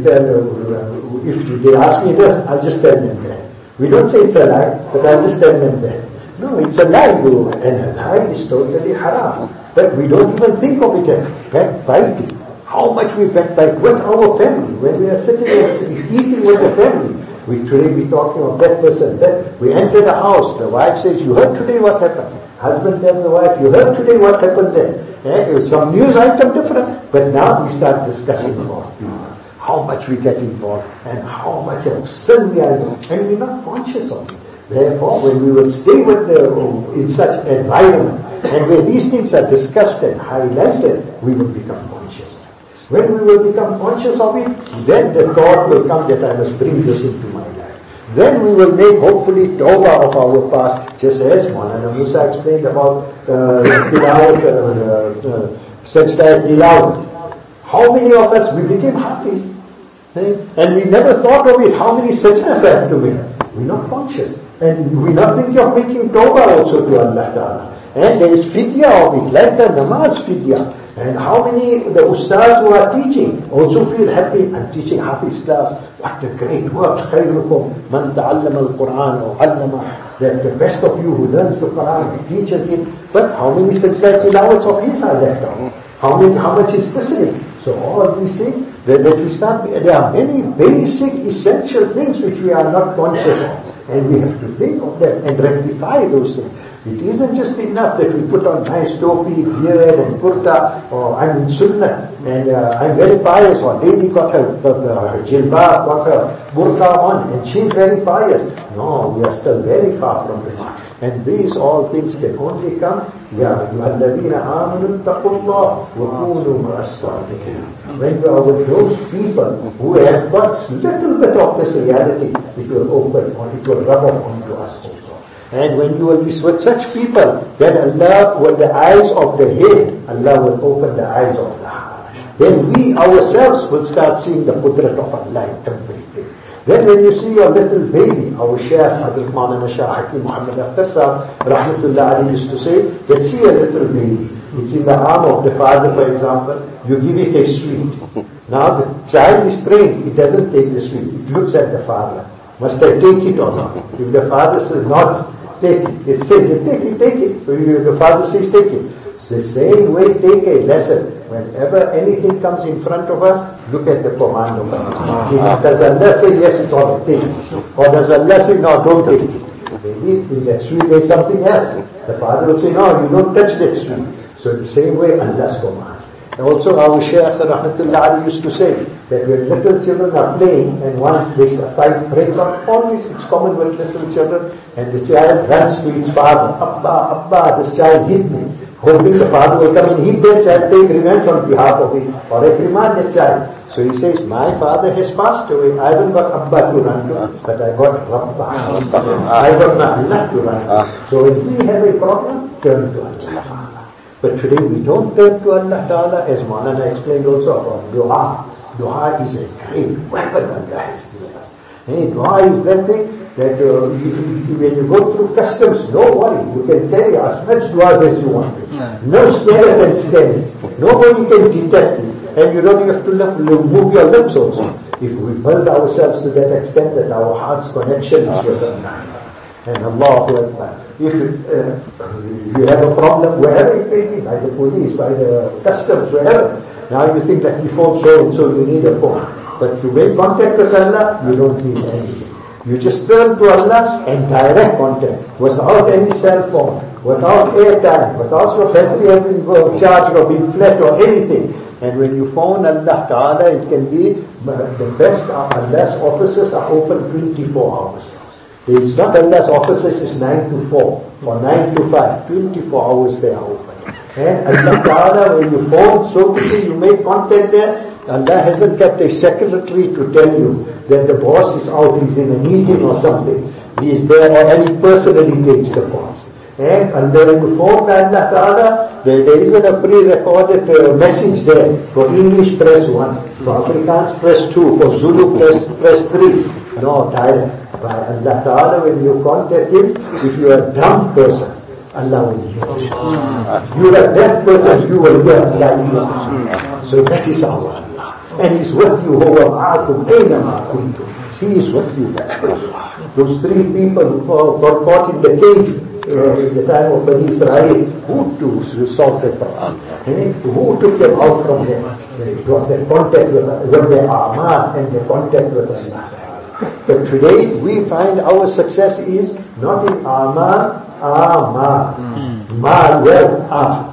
they ask me this, I'll just tell them that. We don't say it's a lie, but I'll just tell them that. No, it's a lie, and a lie is totally haram. But we don't even think of it as backbiting. How much we backbite with our family. When we are sitting and eating with the family, today we're talking of that person. We enter the house, the wife says, you heard today what happened. Husband tells the wife, you heard today what happened there. Some news item different. But now we start discussing about people. How much we get involved and how much of sin we are doing. And we're not conscious of it. Therefore, when we will stay in such environment and where these things are discussed and highlighted, we will become conscious. When we will become conscious of it, then the thought will come that I must bring this into my life. Then we will make hopefully tawbah of our past, just as Maulana Musa explained about sajda tilawat. How many of us, we became hafiz, and we never thought of it, how many sajdas I have to make. We're not conscious. And we're not thinking of making tawbah also to Allah Ta'ala. And there is fidya of it, like the namaz fidya. And how many, the ustads who are teaching, also feel happy, I'm teaching Hafiz class, what a great work, خَيْرُكُمْ مَنْ تَعَلَّمَ الْقُرْآنَ أَوْ عَلَّمَ, that the best of you who learns the Quran, he teaches it, but how many such tilawats of his are left out? How much is listening? So all these things, that we start, there are many basic, essential things which we are not conscious of. And we have to think of them and rectify those things. It isn't just enough that we put on nice topi, beard and kurta, or I'm in sunnah, and I'm very pious, or lady got her jilbab, got her burqa on, and she's very pious. No, we are still very far from it. And these all things can only come, يَا أَيُّهَا الَّذِينَ آمَنُوا اتَّقُوا اللَّهَ وَكُونُوا مَعَ الصَّادِقِينَ. When you are with those people who have got little bit of this reality, it will open, or it will rub off onto us also. And when you will be with such people, then Allah, with the eyes of the head, Allah will open the eyes of the heart. Then we ourselves will start seeing the qudrat of Allah in everything. Then when you see your little baby, our Shaykh, Hazrat Maulana Shah Hakim Muhammad Akhtar Sahab, Rahmatullah Ali used to say, let's see a little baby. It's in the arm of the father, for example. You give it a sweet. Now the child is trained, it doesn't take the sweet. It looks at the father. Must I take it or not? If the father says not, take it. It says, take it. The father says, take it. The same way, take a lesson. Whenever anything comes in front of us, look at the command of Allah. Does Allah say, yes, it's all right, take it? Or does Allah say, no, don't take it? Maybe in that sweet there's something else. The father will say, no, you don't touch that sweet. So the same way, Allah's command. And also our Shaykh Rahmatullah Ali used to say that when little children are playing and one fight breaks out, always it's common with little children, and the child runs to his father, Abba, this child hit me. Hoping the father will come and hit that child, take revenge on behalf of it, or reprimand that child. So he says, my father has passed away. I haven't got Abba to run to, but I got Rabba. I got Allah to run to. So when we have a problem, turn to Allah. But today we don't turn to Allah Ta'ala, as Maulana explained also about dua. Dua is a great weapon Allah has given us. Hey, dua is that thing that when you go through customs, no worry, you can carry as much duas as you want. No scanner can scan it. Nobody can detect it. And you don't have to move your lips also. If we build ourselves to that extent that our heart's connection is with Allah. And Allahu Akbar. If you have a problem, wherever it may be, by the police, by the customs, wherever, now you think that before so you need a phone. But to make contact with Allah, you don't need anything. You just turn to Allah and direct contact, without any cell phone, without airtime, without your battery having charged or being flat or anything. And when you phone Allah Ta'ala, it can be the best. Allah's offices are open 24 hours. It's not Allah's offices is 9 to 4 or 9 to 5, 24 hours they are open. And Allah Ta'ala, when you phone, so to say, you make contact there, Allah hasn't kept a secretary to tell you that the boss is out, he's in a meeting or something. He is there, and he personally takes the calls. And when you phone Allah Ta'ala, there isn't a pre-recorded message there. For English, press 1. For Afrikaans, press 2. For Zulu, press 3. No, by Allah Ta'ala, when you contact him, if you are a dumb person, Allah will hear you. You are a deaf person, you will hear Allah. So that is our Allah. And He's with you, He is with you. Those 3 people who got caught in the cage in the time of Bani Israel, who solved the problem? Who took them out from there? It was their contact with their Amal and their contact with Allah. But today we find our success is not in Amal, Mal, wealth,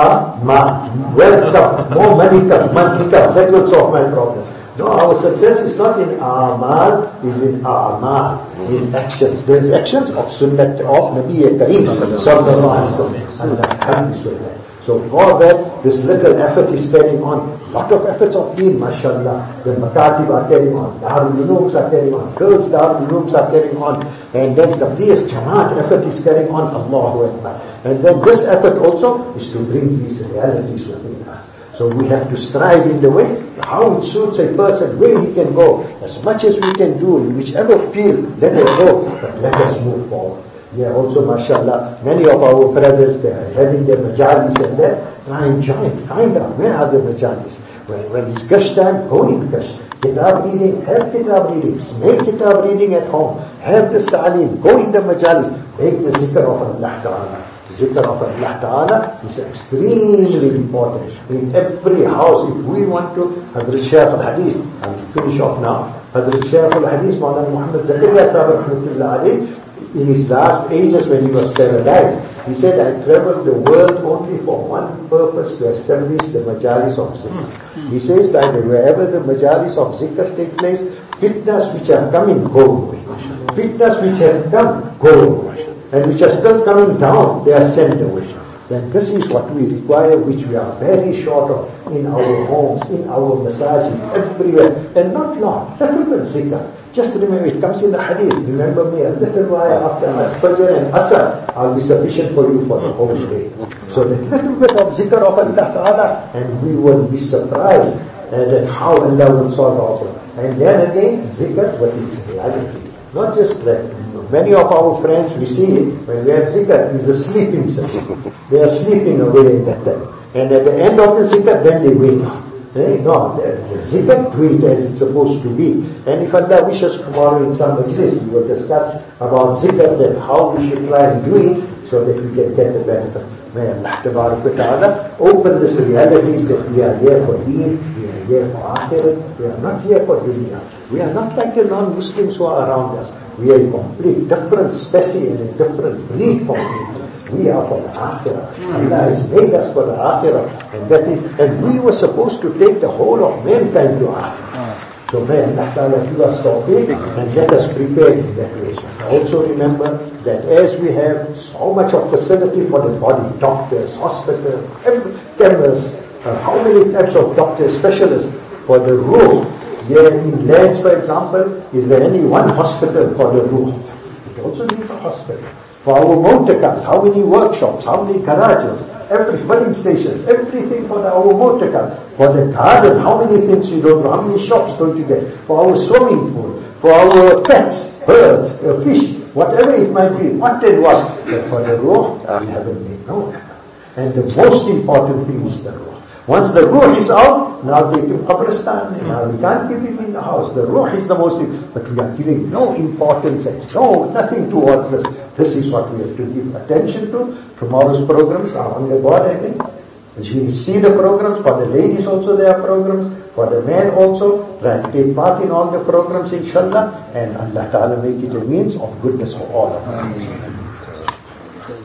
wealth come, more money come, that will solve my problem. No, our success is not in Amal, is in Amal, in actions. There is actions of Sunnat of Nabi Kareem Sallallahu Alaihi Wasallam. So for that, this little effort is carrying on. Lot of efforts of deen, mashallah. The Makatib are carrying on. Darul Ulooms are carrying on. Girls Darul Ulooms are carrying on. And then the Tabligh Jamaat effort is carrying on. Allahu Akbar. And then this effort also is to bring these realities within us. So we have to strive in the way, how it suits a person, where he can go. As much as we can do, in whichever field, let us go. But let us move forward. Yeah, also, mashallah, many of our brothers, they are having their majalis and that. Try and join, find out where are the majalis. When it's gush time, go in gush. Kitab reading, have kitab readings. Make kitab reading at home. Have the ta'aleem, go in the majalis. Make the zikr of Allah Ta'ala. Zikr of Allah Ta'ala is extremely important. In every house, if we want to, Hazrat Shaykh al-Hadith, I'll finish off now. Hazrat Shaykh al-Hadith, Maulana Muhammad Zakaria Sahib Rahmatullah Alayhi, in his last ages when he was paralyzed, he said, I traveled the world only for one purpose, to establish the majalis of zikr. He says that wherever the majalis of zikr take place, fitnas which have come in, go away. Fitnas which have come, go away. And which are still coming down, they are sent away. Then this is what we require, which we are very short of in our homes, in our masajid, everywhere. And not long, little bit zikr. Just remember, it comes in the hadith. Remember me a little while after Fajr and Asr, I'll be sufficient for you for the whole day. So that little bit of zikr of Allah Ta'ala, and we will be surprised at how Allah will solve our problem. And then again, zikr, what is reality. Not just that. Many of our friends, we see when we have zikr, is a sleeping session. They are sleeping away in that time. And at the end of the zikr, then they wake up. No, the zikr, do it as it's supposed to be. And if Allah wishes, tomorrow in some majlis, we will discuss about zikr, that how we should try and do it, so that we can get the benefit. May Allah Ta'ala open this reality that we are here for deen, we are here for akhirat, we are not here for dunya. We are not like the non-Muslims who are around us. We are a complete different species and a different breed from people. We are for the akhirah. Allah has made us for the akhirah. And we were supposed to take the whole of mankind to akhirah. So may Allah Ta'ala give us tawfiq and let us prepare in that way. Also remember that as we have so much of facility for the body, doctors, hospitals, chemists, how many types of doctors, specialists for the ruh. Here in lands, for example, is there any one hospital for the ruh? It also needs a hospital. For our motor cars, how many workshops, how many garages, every filling stations, everything for our motor car. For the garden, how many things you don't know, how many shops don't you get? For our swimming pool, for our pets, birds, fish, whatever it might be, what and what. But for the ruh, we haven't made no effort. And the most important thing is the ruh. Once the ruh is out, now they give qabristan, now we can't keep it in the house. The ruh is the most, but we are giving no importance and nothing towards this. This is what we have to give attention to. Tomorrow's programs are on the board, I think. As we see the programs, for the ladies also there are programs, for the men also, try to take part in all the programs, inshallah, and Allah Ta'ala make it a means of goodness for all of us.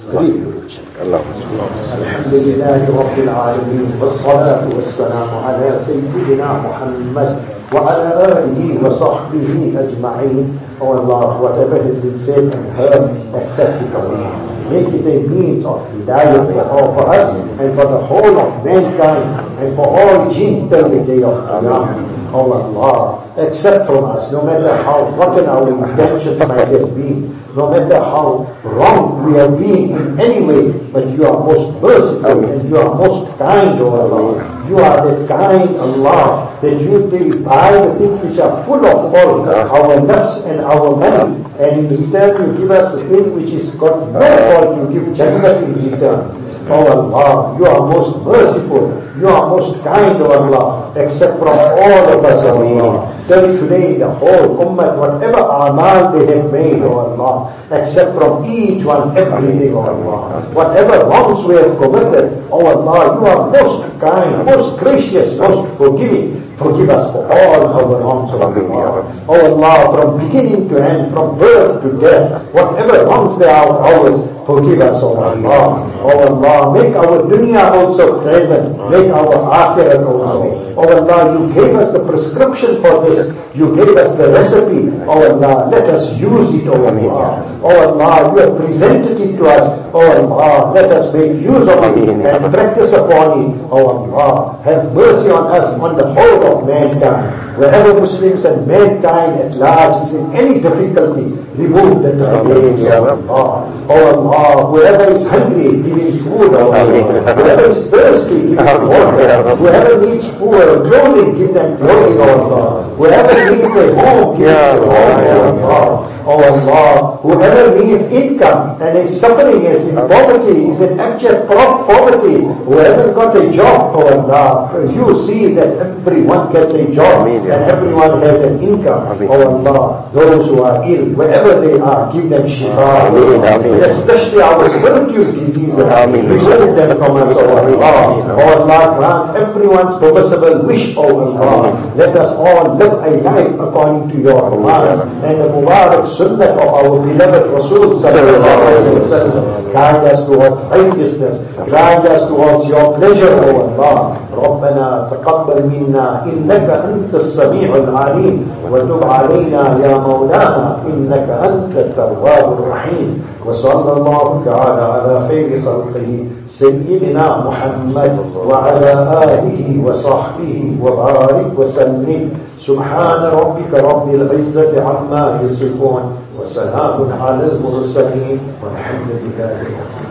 الحمد لله رب العالمين والصلاة والسلام على سيدنا محمد وعلى آله وصحبه أجمعين. Oh Allah, whatever has been said and heard, accept it, Allah. Make it a means of hidayah for us and for the whole of mankind and for all jinn till the day of Qiyamah. Oh Allah, accept from us, no matter how rotten our intentions might have been, no matter how wrong we have been in any way, but you are most merciful and you are most kind, O Allah. You are that kind Allah that you take by the things which are full of all, our nafs and our money, and in return you give us the thing which is got no fault, you give Jannah in return. Oh Allah, you are most merciful, you are most kind, O Allah, except from all of us, O Allah. Till today, the whole ummah, whatever amal they have made, O Allah, except from each one, everything, O Allah. Whatever wrongs we have committed, O Allah, you are most kind, most gracious, most forgiving. Forgive us for all our wrongs, O Allah. O Allah, from beginning to end, from birth to death, whatever wrongs there are ours, forgive us, O Allah. O Allah, make our dunya also present, make our akhirat also. O Allah, you gave us the prescription for this, you gave us the recipe. O Allah, let us use it, O Allah. O Allah, you have presented it to us. O Allah, let us make use of it and practice upon it. O Allah, have mercy on us, on the whole of mankind. Wherever Muslims and mankind at large is in any difficulty, remove the difficulties, O Allah. O Allah, whoever is hungry, give him food, O Allah. Whoever is thirsty, give him water. Whoever needs food or clothing, give them clothing, O Allah. Whoever needs a home, give them a home, O Allah. O Allah, whoever needs income and is suffering, is in poverty, is in abject poverty, who hasn't got a job, O Allah, you see that everyone gets a job and everyone has an income. O Allah, those who are ill, wherever they are, give them shifa. Especially our spiritual diseases, remove them from us, O Allah. O Allah, grant everyone's permissible wish, O Allah. Let us all live a life according to your command and the Mubarak Sunnah of our beloved Rasul sallallahu alayhi wa sallam. Guide us towards righteousness, guide us towards your pleasure, O Allah. ربنا تقبل منا إنك أنت السميع العليم وتب علينا يا مولانا إنك أنت التواب الرحيم. وصلى الله تعالى على خير خلقه سيدنا محمد وعلى آله وصحبه وبارك وسلم. سبحان ربك رب العزة عما يصفون وسلام على المرسلين والحمد لله.